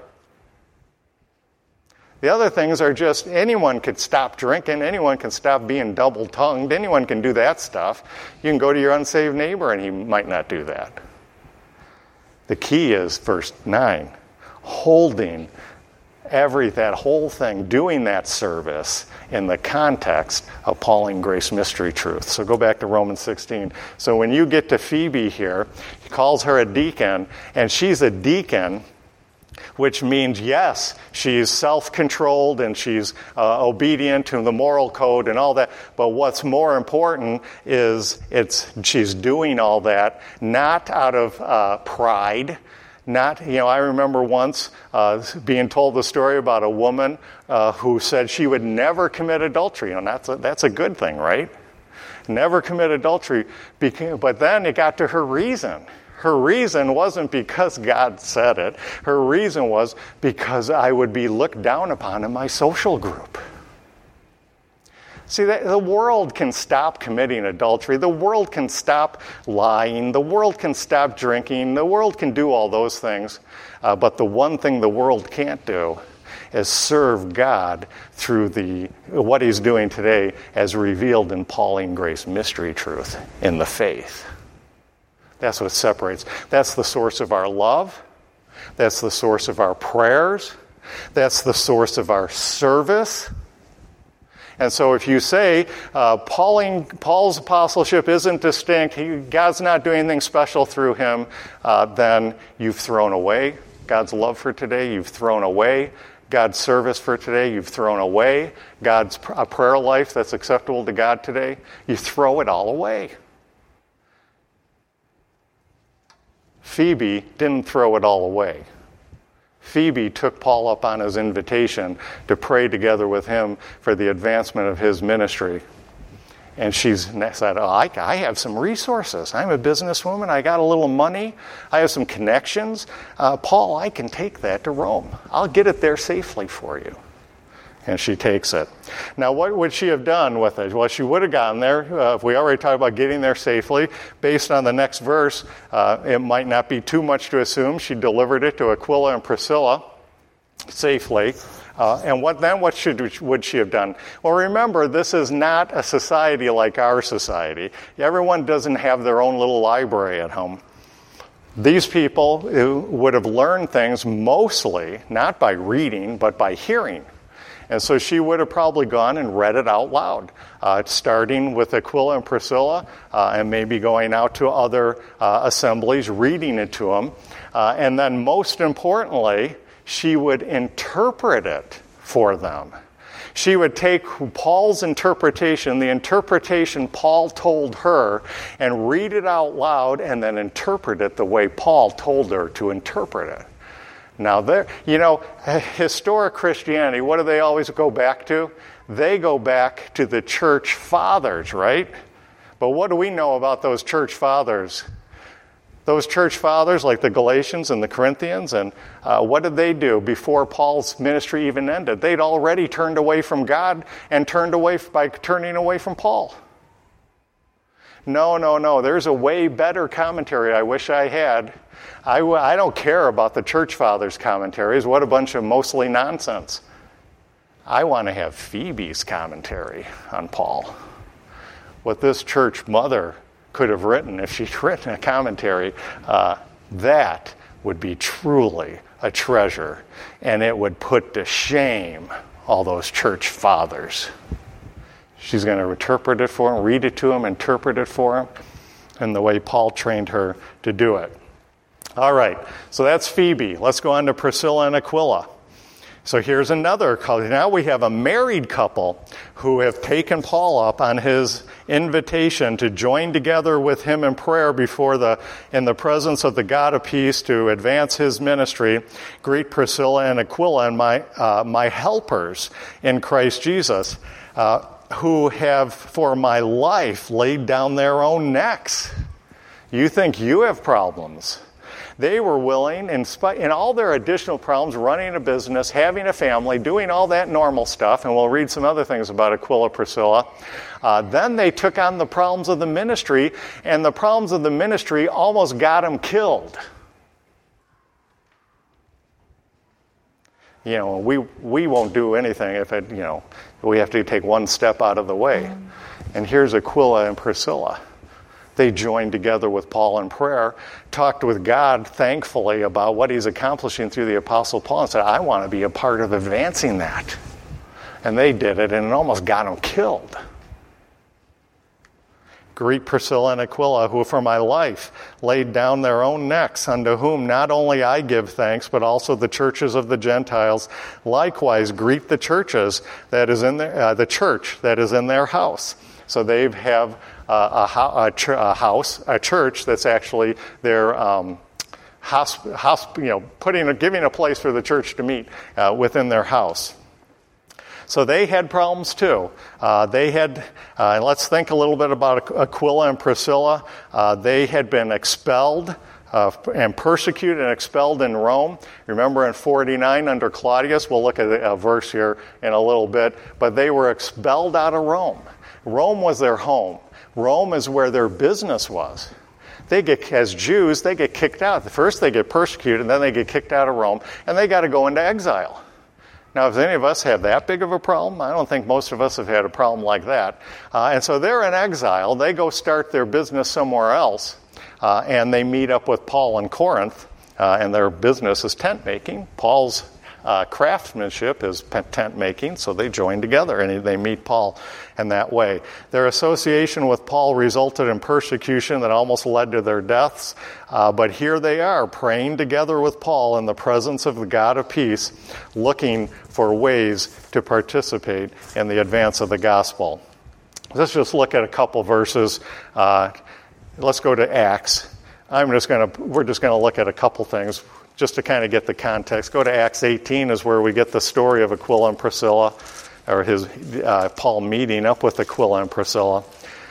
The other things are just anyone could stop drinking, anyone can stop being double-tongued, anyone can do that stuff. You can go to your unsaved neighbor and he might not do that. The key is verse nine, holding every, that whole thing, doing that service in the context of Pauline grace mystery truth. So go back to Romans sixteen. So when you get to Phoebe here, he calls her a deacon, and she's a deacon which means, yes, she's self-controlled and she's uh, obedient to the moral code and all that. But what's more important is it's she's doing all that not out of uh, pride. Not, you know, I remember once uh, being told the story about a woman uh, who said she would never commit adultery. And that's a, that's a good thing, right? Never commit adultery. But then it got to her reason. Her reason wasn't because God said it. Her reason was because I would be looked down upon in my social group. See, the world can stop committing adultery. The world can stop lying. The world can stop drinking. The world can do all those things. Uh, but the one thing the world can't do is serve God through the what he's doing today as revealed in Pauline Grace mystery truth in the faith. That's what separates. That's the source of our love. That's the source of our prayers. That's the source of our service. And so if you say uh, Pauline, Paul's apostleship isn't distinct, he, God's not doing anything special through him, uh, then you've thrown away God's love for today. You've thrown away God's service for today. You've thrown away God's pr- a prayer life that's acceptable to God today. You throw it all away. Phoebe didn't throw it all away. Phoebe took Paul up on his invitation to pray together with him for the advancement of his ministry. And she said, oh, I, I have some resources. I'm a businesswoman. I got a little money. I have some connections. Uh, Paul, I can take that to Rome. I'll get it there safely for you. And she takes it. Now, what would she have done with it? Well, she would have gotten there. Uh, if we already talked about getting there safely, based on the next verse, uh, it might not be too much to assume she delivered it to Aquila and Priscilla safely. Uh, and what then what should would she have done? Well, remember, this is not a society like our society. Everyone doesn't have their own little library at home. These people who would have learned things mostly, not by reading, but by hearing. And so she would have probably gone and read it out loud, uh, starting with Aquila and Priscilla, uh, and maybe going out to other uh, assemblies, reading it to them. Uh, and then most importantly, she would interpret it for them. She would take Paul's interpretation, the interpretation Paul told her, and read it out loud and then interpret it the way Paul told her to interpret it. Now, there, you know, historic Christianity, what do they always go back to? They go back to the church fathers, right? But what do we know about those church fathers? Those church fathers, like the Galatians and the Corinthians, and uh, what did they do before Paul's ministry even ended? They'd already turned away from God and turned away by turning away from Paul. No, no, no. There's a way better commentary I wish I had. I, I don't care about the church fathers' commentaries. What a bunch of mostly nonsense. I want to have Phoebe's commentary on Paul. What this church mother could have written, if she'd written a commentary, uh, that would be truly a treasure. And it would put to shame all those church fathers. She's going to interpret it for him, read it to him, interpret it for him, and the way Paul trained her to do it. All right, so that's Phoebe. Let's go on to Priscilla and Aquila. So here's another couple. Now we have a married couple who have taken Paul up on his invitation to join together with him in prayer before the in the presence of the God of peace to advance his ministry. Greet Priscilla and Aquila and my uh, my helpers in Christ Jesus, uh, who have for my life laid down their own necks. You think you have problems? They were willing, in, spite, in all their additional problems, running a business, having a family, doing all that normal stuff, and we'll read some other things about Aquila, Priscilla. Uh, then they took on the problems of the ministry, and the problems of the ministry almost got them killed. You know, we we won't do anything if it, you know, we have to take one step out of the way. And here's Aquila and Priscilla. They joined together with Paul in prayer, talked with God, thankfully, about what he's accomplishing through the Apostle Paul, and said, I want to be a part of advancing that. And they did it, and it almost got them killed. Greet Priscilla and Aquila, who for my life laid down their own necks, unto whom not only I give thanks, but also the churches of the Gentiles. Likewise, greet the churches that is in their, uh, the church that is in their house. So they have uh, a, a, ch- a house, a church that's actually their um, hosp- hosp- you know, putting, a, giving a place for the church to meet uh, within their house. So they had problems too. Uh, they had, uh, and let's think a little bit about Aquila and Priscilla. Uh, they had been expelled uh, and persecuted and expelled in Rome. Remember in forty-nine under Claudius, we'll look at a verse here in a little bit, but they were expelled out of Rome. Rome was their home. Rome is where their business was. They get, as Jews, they get kicked out. First they get persecuted, and then they get kicked out of Rome, and they got to go into exile. Now, if any of us have that big of a problem, I don't think most of us have had a problem like that. Uh, and so they're in exile. They go start their business somewhere else, uh, and they meet up with Paul in Corinth, uh, and their business is tent making. Paul's uh, craftsmanship is tent making, so they join together, and they meet Paul in that way. Their association with Paul resulted in persecution that almost led to their deaths, uh, but here they are, praying together with Paul in the presence of the God of peace, looking for ways to participate in the advance of the gospel. Let's just look at a couple verses. Uh, let's go to Acts. I'm just going to. We're just going to look at a couple things just to kind of get the context. Go to Acts eighteen, is where we get the story of Aquila and Priscilla, or his uh, Paul meeting up with Aquila and Priscilla.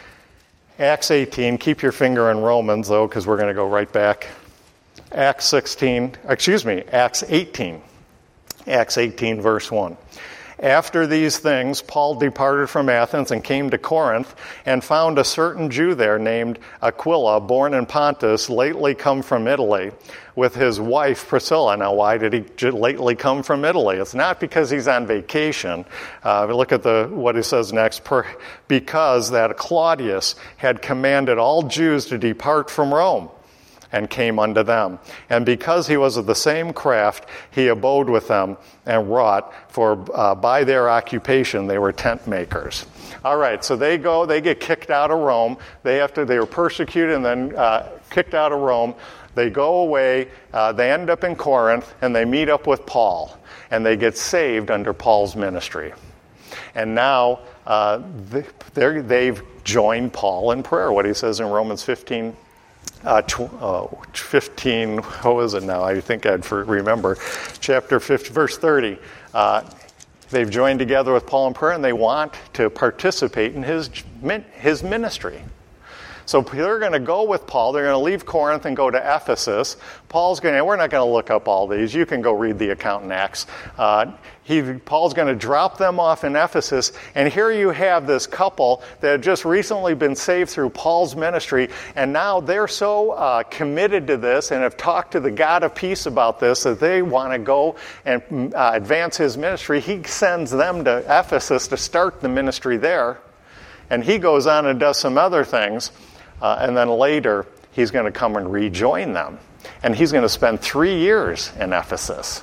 Acts eighteen. Keep your finger in Romans though, because we're going to go right back. Acts sixteen. Excuse me. Acts eighteen. Acts eighteen, verse one. After these things, Paul departed from Athens and came to Corinth, and found a certain Jew there named Aquila, born in Pontus, lately come from Italy, with his wife Priscilla. Now, why did he lately come from Italy? It's not because he's on vacation. Uh, look at the what he says next. Per, because that Claudius had commanded all Jews to depart from Rome, and came unto them. And because he was of the same craft, he abode with them and wrought, for uh, by their occupation they were tent makers. All right, so they go, they get kicked out of Rome. They have to, they were persecuted and then uh, kicked out of Rome. They go away, uh, they end up in Corinth, and they meet up with Paul. And they get saved under Paul's ministry. And now uh, they, they've joined Paul in prayer, what he says in Romans fifteen. Uh, tw- uh, fifteen, what is it now? I think I'd for, remember. Chapter fifty, verse thirty. Uh, they've joined together with Paul in prayer, and they want to participate in his, his ministry. So they're going to go with Paul. They're going to leave Corinth and go to Ephesus. Paul's going to, we're not going to look up all these. You can go read the account in Acts. Uh, he, Paul's going to drop them off in Ephesus. And here you have this couple that had just recently been saved through Paul's ministry. And now they're so uh, committed to this and have talked to the God of peace about this that they want to go and uh, advance his ministry. He sends them to Ephesus to start the ministry there. And he goes on and does some other things. Uh, and then later, he's going to come and rejoin them. And he's going to spend three years in Ephesus.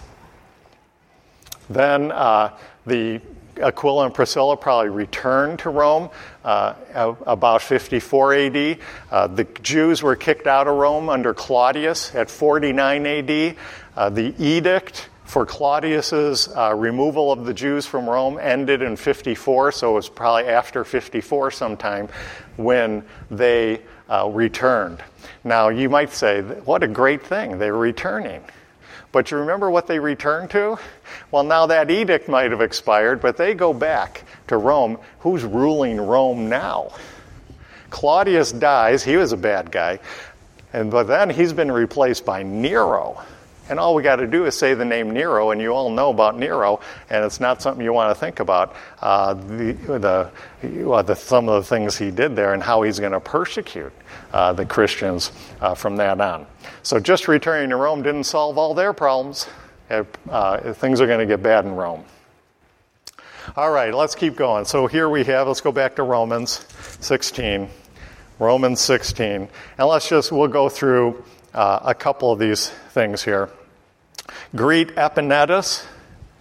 Then uh, the Aquila and Priscilla probably returned to Rome uh, about fifty-four A D. Uh, the Jews were kicked out of Rome under Claudius at forty-nine A D. Uh, the edict for Claudius's uh, removal of the Jews from Rome ended in fifty-four, so it was probably after fifty-four sometime when they uh, returned. Now, you might say, what a great thing, they're returning. But you remember what they returned to? Well, now that edict might have expired, but they go back to Rome. Who's ruling Rome now? Claudius dies. He was a bad guy. And but then he's been replaced by Nero. And all we got to do is say the name Nero, and you all know about Nero, and it's not something you want to think about, uh, the, the, well, the, some of the things he did there and how he's going to persecute uh, the Christians uh, from that on. So just returning to Rome didn't solve all their problems. Uh, things are going to get bad in Rome. All right, let's keep going. So here we have, let's go back to Romans sixteen. Romans sixteen. And let's just, we'll go through uh, a couple of these things here. Greet Epaenetus,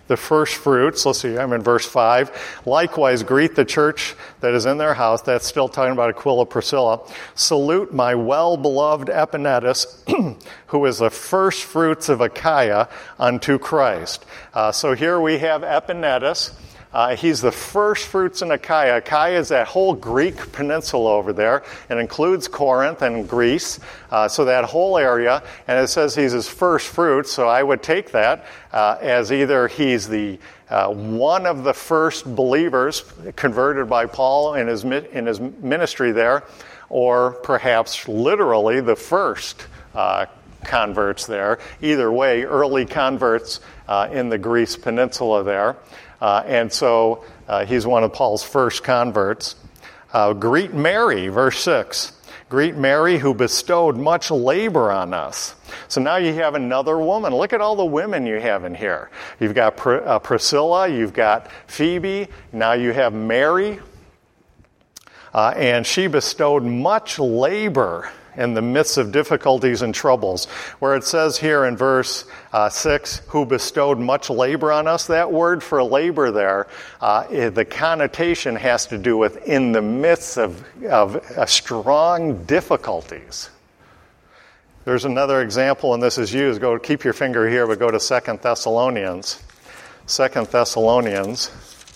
the first fruits. Let's see, I'm in verse five. Likewise, greet the church that is in their house. That's still talking about Aquila, Priscilla. Salute my well-beloved Epaenetus, who is the first fruits of Achaia unto Christ. Uh, so here we have Epaenetus. Uh, he's the first fruits in Achaia. Achaia is that whole Greek peninsula over there. It includes Corinth and Greece, uh, so that whole area. And it says he's his first fruits, so I would take that uh, as either he's the uh, one of the first believers converted by Paul in his in his ministry there, or perhaps literally the first uh, converts there. Either way, early converts uh, in the Greece peninsula there. Uh, and so uh, he's one of Paul's first converts. Uh, greet Mary, verse six. Greet Mary, who bestowed much labor on us. So now you have another woman. Look at all the women you have in here. You've got Pr- uh, Priscilla, you've got Phoebe, now you have Mary. Uh, and she bestowed much labor in the midst of difficulties and troubles. Where it says here in verse uh, six, who bestowed much labor on us, that word for labor there, uh, the connotation has to do with in the midst of, of uh, strong difficulties. There's another example, and this is used. Go keep your finger here, but go to Second Thessalonians. Second Thessalonians.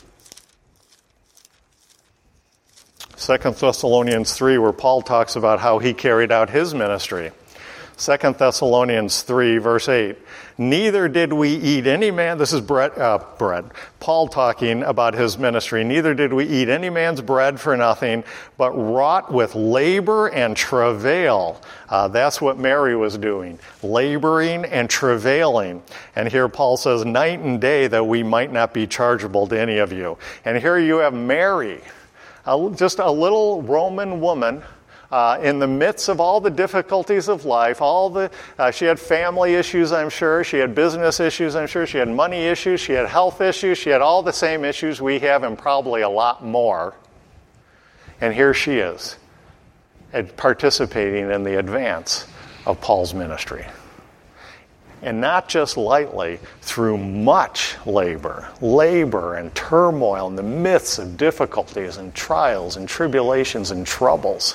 Second Thessalonians three, where Paul talks about how he carried out his ministry. Second Thessalonians three, verse eight. Neither did we eat any man, this is bread, uh, bread, Paul talking about his ministry. Neither did we eat any man's bread for nothing, but wrought with labor and travail. Uh, that's what Mary was doing, laboring and travailing. And here Paul says, night and day, that we might not be chargeable to any of you. And here you have Mary, just a little Roman woman uh, in the midst of all the difficulties of life. All the uh, she had family issues, I'm sure. She had business issues, I'm sure. She had money issues. She had health issues. She had all the same issues we have, and probably a lot more. And here she is, participating in the advance of Paul's ministry. And not just lightly, through much labor, labor and turmoil in the midst of difficulties and trials and tribulations and troubles.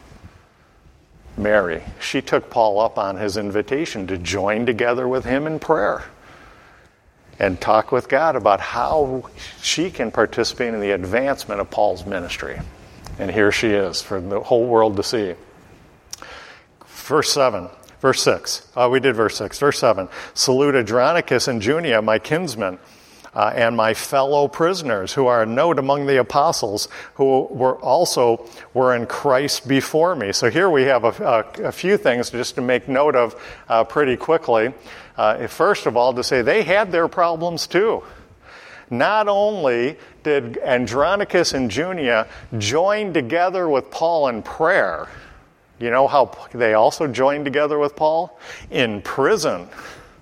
Mary, she took Paul up on his invitation to join together with him in prayer and talk with God about how she can participate in the advancement of Paul's ministry. And here she is for the whole world to see. Verse seven. Verse six. Oh, we did verse six. Verse seven. Salute Andronicus and Junia, my kinsmen, uh, and my fellow prisoners, who are a note among the apostles, who were also were in Christ before me. So here we have a, a, a few things just to make note of uh, pretty quickly. Uh, first of all, to say they had their problems too. Not only did Andronicus and Junia join together with Paul in prayer, you know how they also joined together with Paul? In prison. It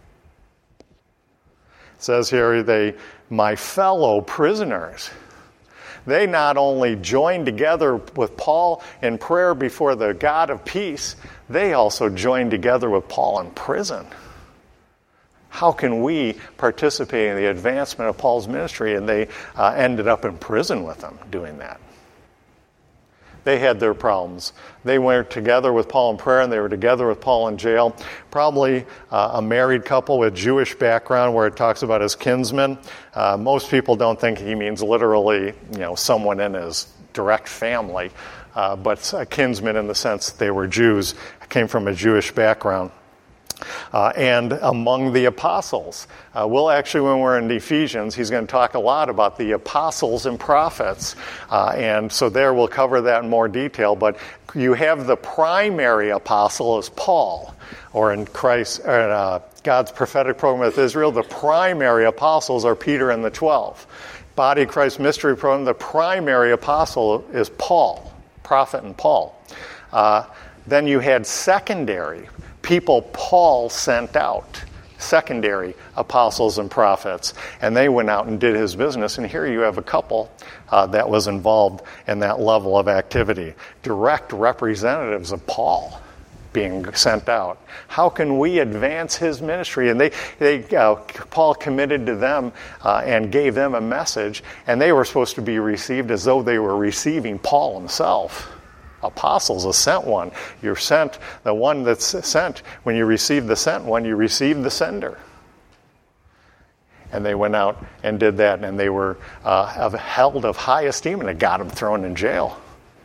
says here, they, my fellow prisoners. They not only joined together with Paul in prayer before the God of peace, they also joined together with Paul in prison. How can we participate in the advancement of Paul's ministry? And they uh, ended up in prison with him doing that. They had their problems. They went together with Paul in prayer, and they were together with Paul in jail. Probably uh, a married couple with Jewish background, where it talks about his kinsmen. Uh, most people don't think he means literally, you know, someone in his direct family, uh, but a kinsman in the sense that they were Jews, came from a Jewish background. Uh, and among the apostles. Uh, we'll actually, when we're in Ephesians, he's going to talk a lot about the apostles and prophets. Uh, and so there we'll cover that in more detail. But you have the primary apostle as Paul, or in Christ, or in, uh, God's prophetic program with Israel, the primary apostles are Peter and the twelve. Body of Christ Mystery Program, the primary apostle is Paul, prophet and Paul. Uh, then you had secondary people Paul sent out, secondary apostles and prophets, and they went out and did his business. And here you have a couple uh, that was involved in that level of activity, direct representatives of Paul being sent out? How can we advance his ministry? And they, they uh, Paul committed to them uh, and gave them a message, and they were supposed to be received as though they were receiving Paul himself. Apostles, a sent one. You're sent, the one that's sent. When you receive the sent one, you receive the sender. And they went out and did that, and they were uh, held of high esteem, and it got them thrown in jail.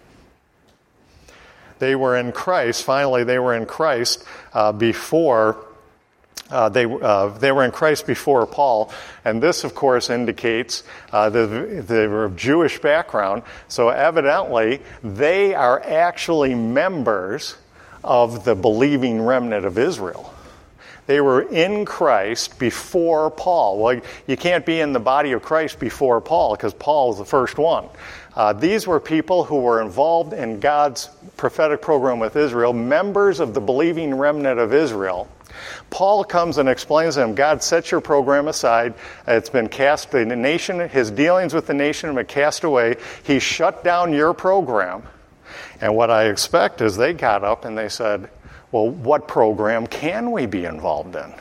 They were in Christ. Finally, they were in Christ uh, before uh, they uh, they were in Christ before Paul, and this, of course, indicates uh, that they were of Jewish background. So evidently, they are actually members of the believing remnant of Israel. They were in Christ before Paul. Well, you can't be in the body of Christ before Paul because Paul was the first one. Uh, these were people who were involved in God's prophetic program with Israel, members of the believing remnant of Israel. Paul comes and explains to them, God set your program aside. It's been cast, the nation, his dealings with the nation have been cast away. He shut down your program. And what I expect is they got up and they said, well, what program can we be involved in?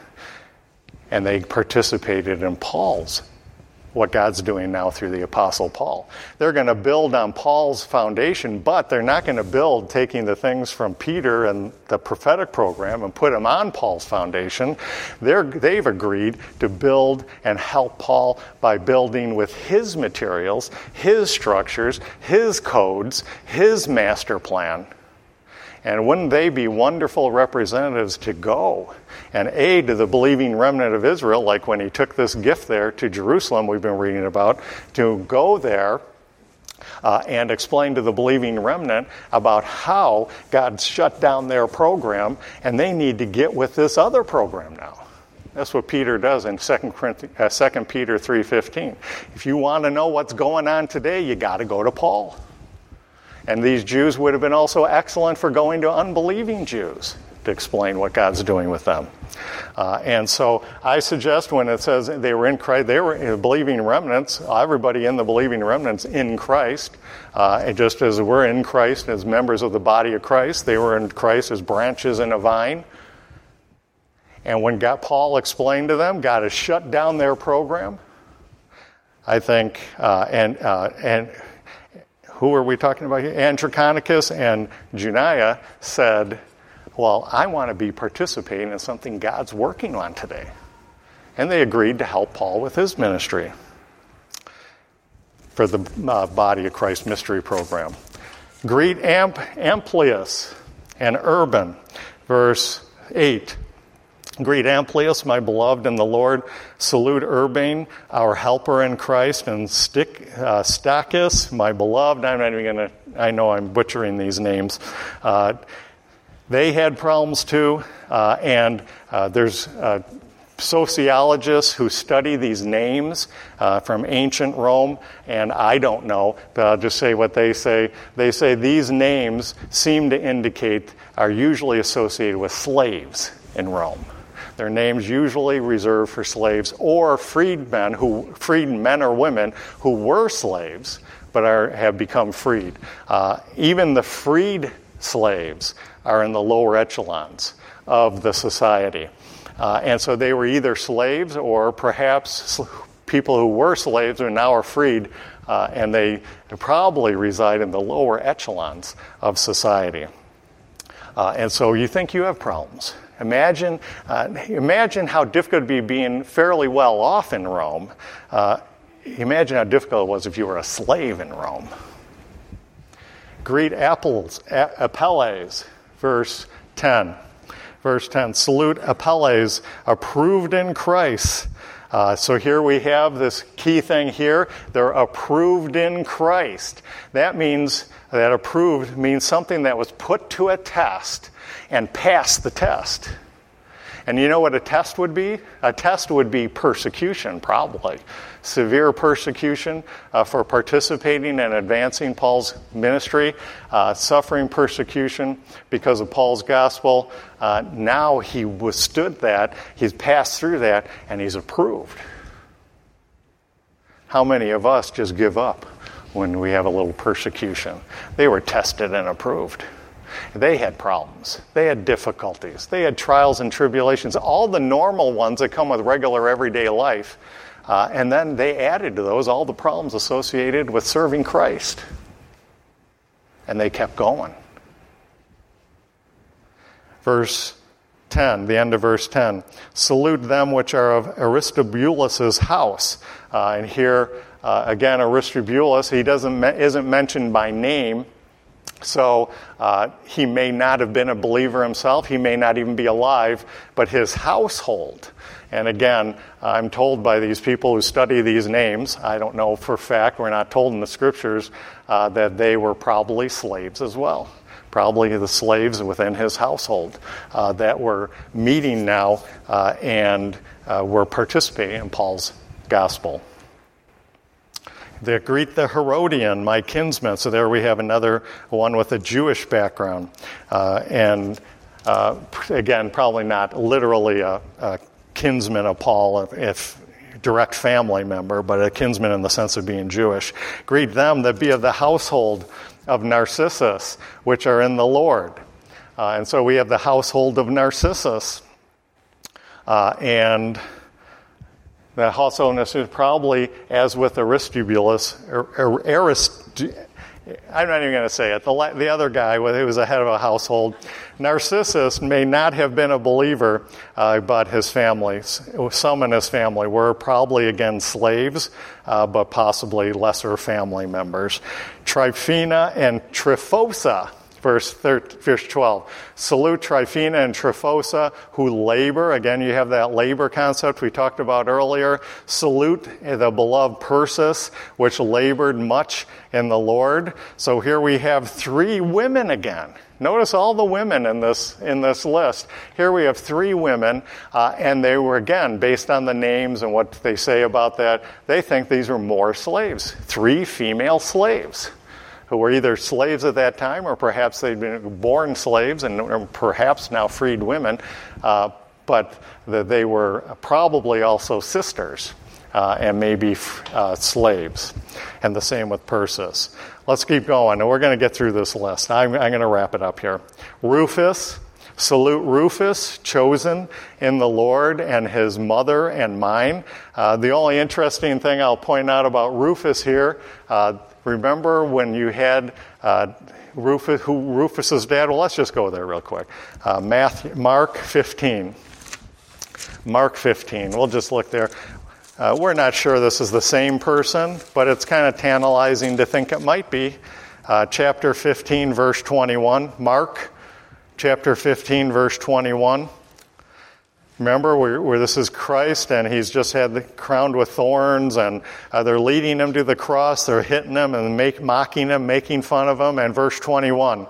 And they participated in Paul's, what God's doing now through the Apostle Paul. They're going to build on Paul's foundation, but they're not going to build taking the things from Peter and the prophetic program and put them on Paul's foundation. They're, they've agreed to build and help Paul by building with his materials, his structures, his codes, his master plan. And wouldn't they be wonderful representatives to go and aid to the believing remnant of Israel, like when he took this gift there to Jerusalem we've been reading about, to go there uh, and explain to the believing remnant about how God shut down their program and they need to get with this other program now. That's what Peter does in Second Peter three fifteen. If you want to know what's going on today, you got to go to Paul. And these Jews would have been also excellent for going to unbelieving Jews to explain what God's doing with them. Uh, and so I suggest when it says they were in Christ, they were believing remnants, everybody in the believing remnants in Christ. Uh, and just as we're in Christ as members of the body of Christ, they were in Christ as branches in a vine. And when God, Paul explained to them, God has shut down their program. I think, uh, and uh, and... Who are we talking about here? Andronicus and Juniah said, well, I want to be participating in something God's working on today. And they agreed to help Paul with his ministry for the uh, Body of Christ Mystery Program. Greet Amp- Amplius and Urban, verse eight. Greet Amplius, my beloved in the Lord. Salute Urban, our helper in Christ, and Stick, uh, Stachys, my beloved. I'm not even going to, I know I'm butchering these names. Uh, they had problems too, uh, and uh, there's uh, sociologists who study these names uh, from ancient Rome, and I don't know, but I'll just say what they say. They say these names seem to indicate, are usually associated with slaves in Rome. Their names usually reserved for slaves or freedmen, who freed men or women who were slaves but are have become freed. Uh, even the freed slaves are in the lower echelons of the society. Uh, and so they were either slaves or perhaps sl- people who were slaves and now are freed, uh, and they probably reside in the lower echelons of society. Uh, and so you think you have problems. Imagine, uh, imagine how difficult it would be being fairly well off in Rome. Uh, imagine how difficult it was if you were a slave in Rome. Greet Apelles, Apelles, verse ten. Verse ten, salute Apelles, approved in Christ. Uh, so here we have this key thing here. They're approved in Christ. That means, that approved means something that was put to a test and passed the test. And you know what a test would be? A test would be persecution, probably. Severe persecution uh, for participating and advancing Paul's ministry, uh, suffering persecution because of Paul's gospel. Uh, now he withstood that, he's passed through that, and he's approved. How many of us just give up when we have a little persecution? They were tested and approved. They had problems. They had difficulties. They had trials and tribulations, all the normal ones that come with regular everyday life. Uh, and then they added to those all the problems associated with serving Christ. And they kept going. Verse ten, the end of verse ten. Salute them which are of Aristobulus' house. Uh, and here, uh, again, Aristobulus, he doesn't isn't mentioned by name. So uh, he may not have been a believer himself. He may not even be alive. But his household. And again, I'm told by these people who study these names, I don't know for a fact, we're not told in the scriptures, uh, that they were probably slaves as well. Probably the slaves within his household uh, that were meeting now uh, and uh, were participating in Paul's gospel. They greet the Herodian, my kinsman. So there we have another one with a Jewish background. Uh, and uh, again, probably not literally a, a kinsman of Paul, if, if direct family member, but a kinsman in the sense of being Jewish. Greet them that be of the household of Narcissus, which are in the Lord. Uh, and so we have the household of Narcissus. Uh, and the household is probably, as with Aristobulus, Arist, I'm not even going to say it, the, the other guy who was the head of a household, Narcissus may not have been a believer, uh, but his family, some in his family were probably, again, slaves, uh, but possibly lesser family members. Tryphena and Tryphosa, verse twelve. Salute Tryphena and Tryphosa who labor. Again, you have that labor concept we talked about earlier. Salute the beloved Persis, which labored much in the Lord. So here we have three women again. Notice all the women in this in this list. Here we have three women, uh, and they were, again, based on the names and what they say about that, they think these were more slaves. Three female slaves who were either slaves at that time or perhaps they'd been born slaves and perhaps now freed women, uh, but that they were probably also sisters uh, and maybe uh, slaves. And the same with Persis. Let's keep going, and we're going to get through this list. I'm, I'm going to wrap it up here. Rufus, salute Rufus, chosen in the Lord, and his mother and mine. Uh, the only interesting thing I'll point out about Rufus here, uh, remember when you had uh, Rufus, who Rufus's dad? Well, let's just go there real quick. Uh, Matthew, Mark fifteen. Mark fifteen. We'll just look there. Uh, we're not sure this is the same person, but it's kind of tantalizing to think it might be. Uh, chapter fifteen, verse twenty-one. Mark, chapter fifteen, verse twenty-one. Remember where, where this is Christ, and he's just had the crowned with thorns, and uh, they're leading him to the cross. They're hitting him and make, mocking him, making fun of him. And verse twenty-one.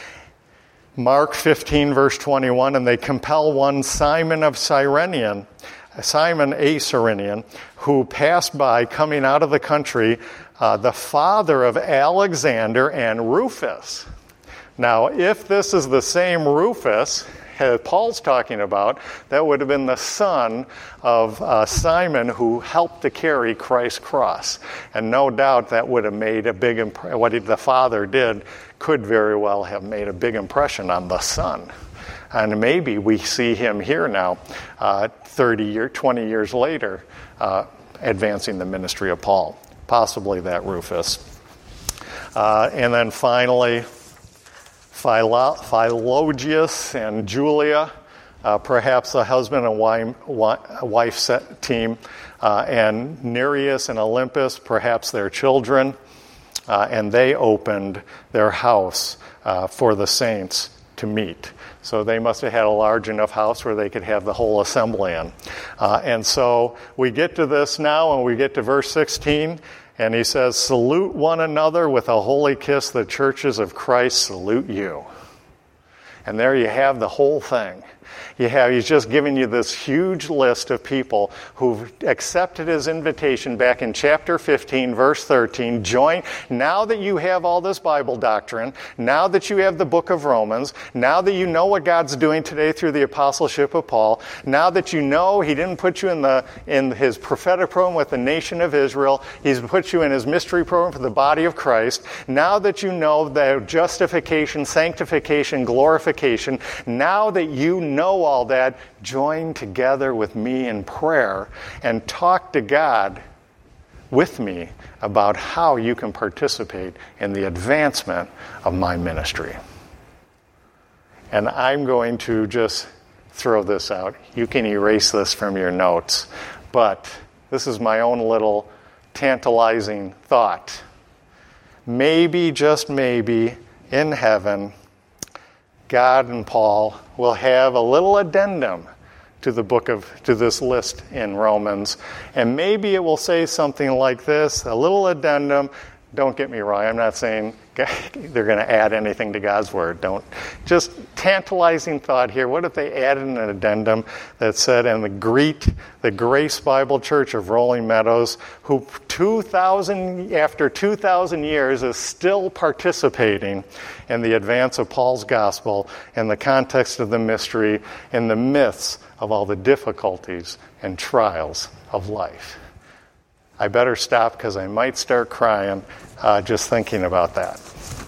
Mark fifteen, verse twenty-one, and they compel one Simon of Cyrenian, Simon a Cyrenian, who passed by coming out of the country, uh, the father of Alexander and Rufus. Now, if this is the same Rufus Paul's talking about, that would have been the son of uh, Simon who helped to carry Christ's cross. And no doubt that would have made a big impression. What he, the father did could very well have made a big impression on the son. And maybe we see him here now, uh, thirty years, twenty years later, uh, advancing the ministry of Paul. Possibly that Rufus. Uh, and then finally, Philo- Philologus and Julia, uh, perhaps a husband and wife, wife set team, uh, and Nereus and Olympus, perhaps their children, uh, and they opened their house uh, for the saints to meet. So they must have had a large enough house where they could have the whole assembly in. Uh, and so we get to this now, and we get to verse sixteen, and he says, salute one another with a holy kiss. The churches of Christ salute you. And there you have the whole thing. You have, he's just giving you this huge list of people who've accepted his invitation back in chapter fifteen, verse thirteen. Join, now that you have all this Bible doctrine, now that you have the book of Romans, now that you know what God's doing today through the apostleship of Paul, now that you know he didn't put you in the in his prophetic program with the nation of Israel, he's put you in his mystery program for the body of Christ, now that you know that justification, sanctification, glorification, now that you know all that, join together with me in prayer and talk to God with me about how you can participate in the advancement of my ministry. And I'm going to just throw this out. You can erase this from your notes, but this is my own little tantalizing thought. Maybe, just maybe, in heaven, God and Paul will have a little addendum to the book of, to this list in Romans. And maybe it will say something like this, a little addendum. Don't get me wrong, I'm not saying they're going to add anything to God's word. Don't. Just tantalizing thought here. What if they added an addendum that said, and the greet the Grace Bible Church of Rolling Meadows, who two thousand after two thousand years is still participating in the advance of Paul's gospel in the context of the mystery, in the midst of all the difficulties and trials of life. I better stop because I might start crying uh, just thinking about that.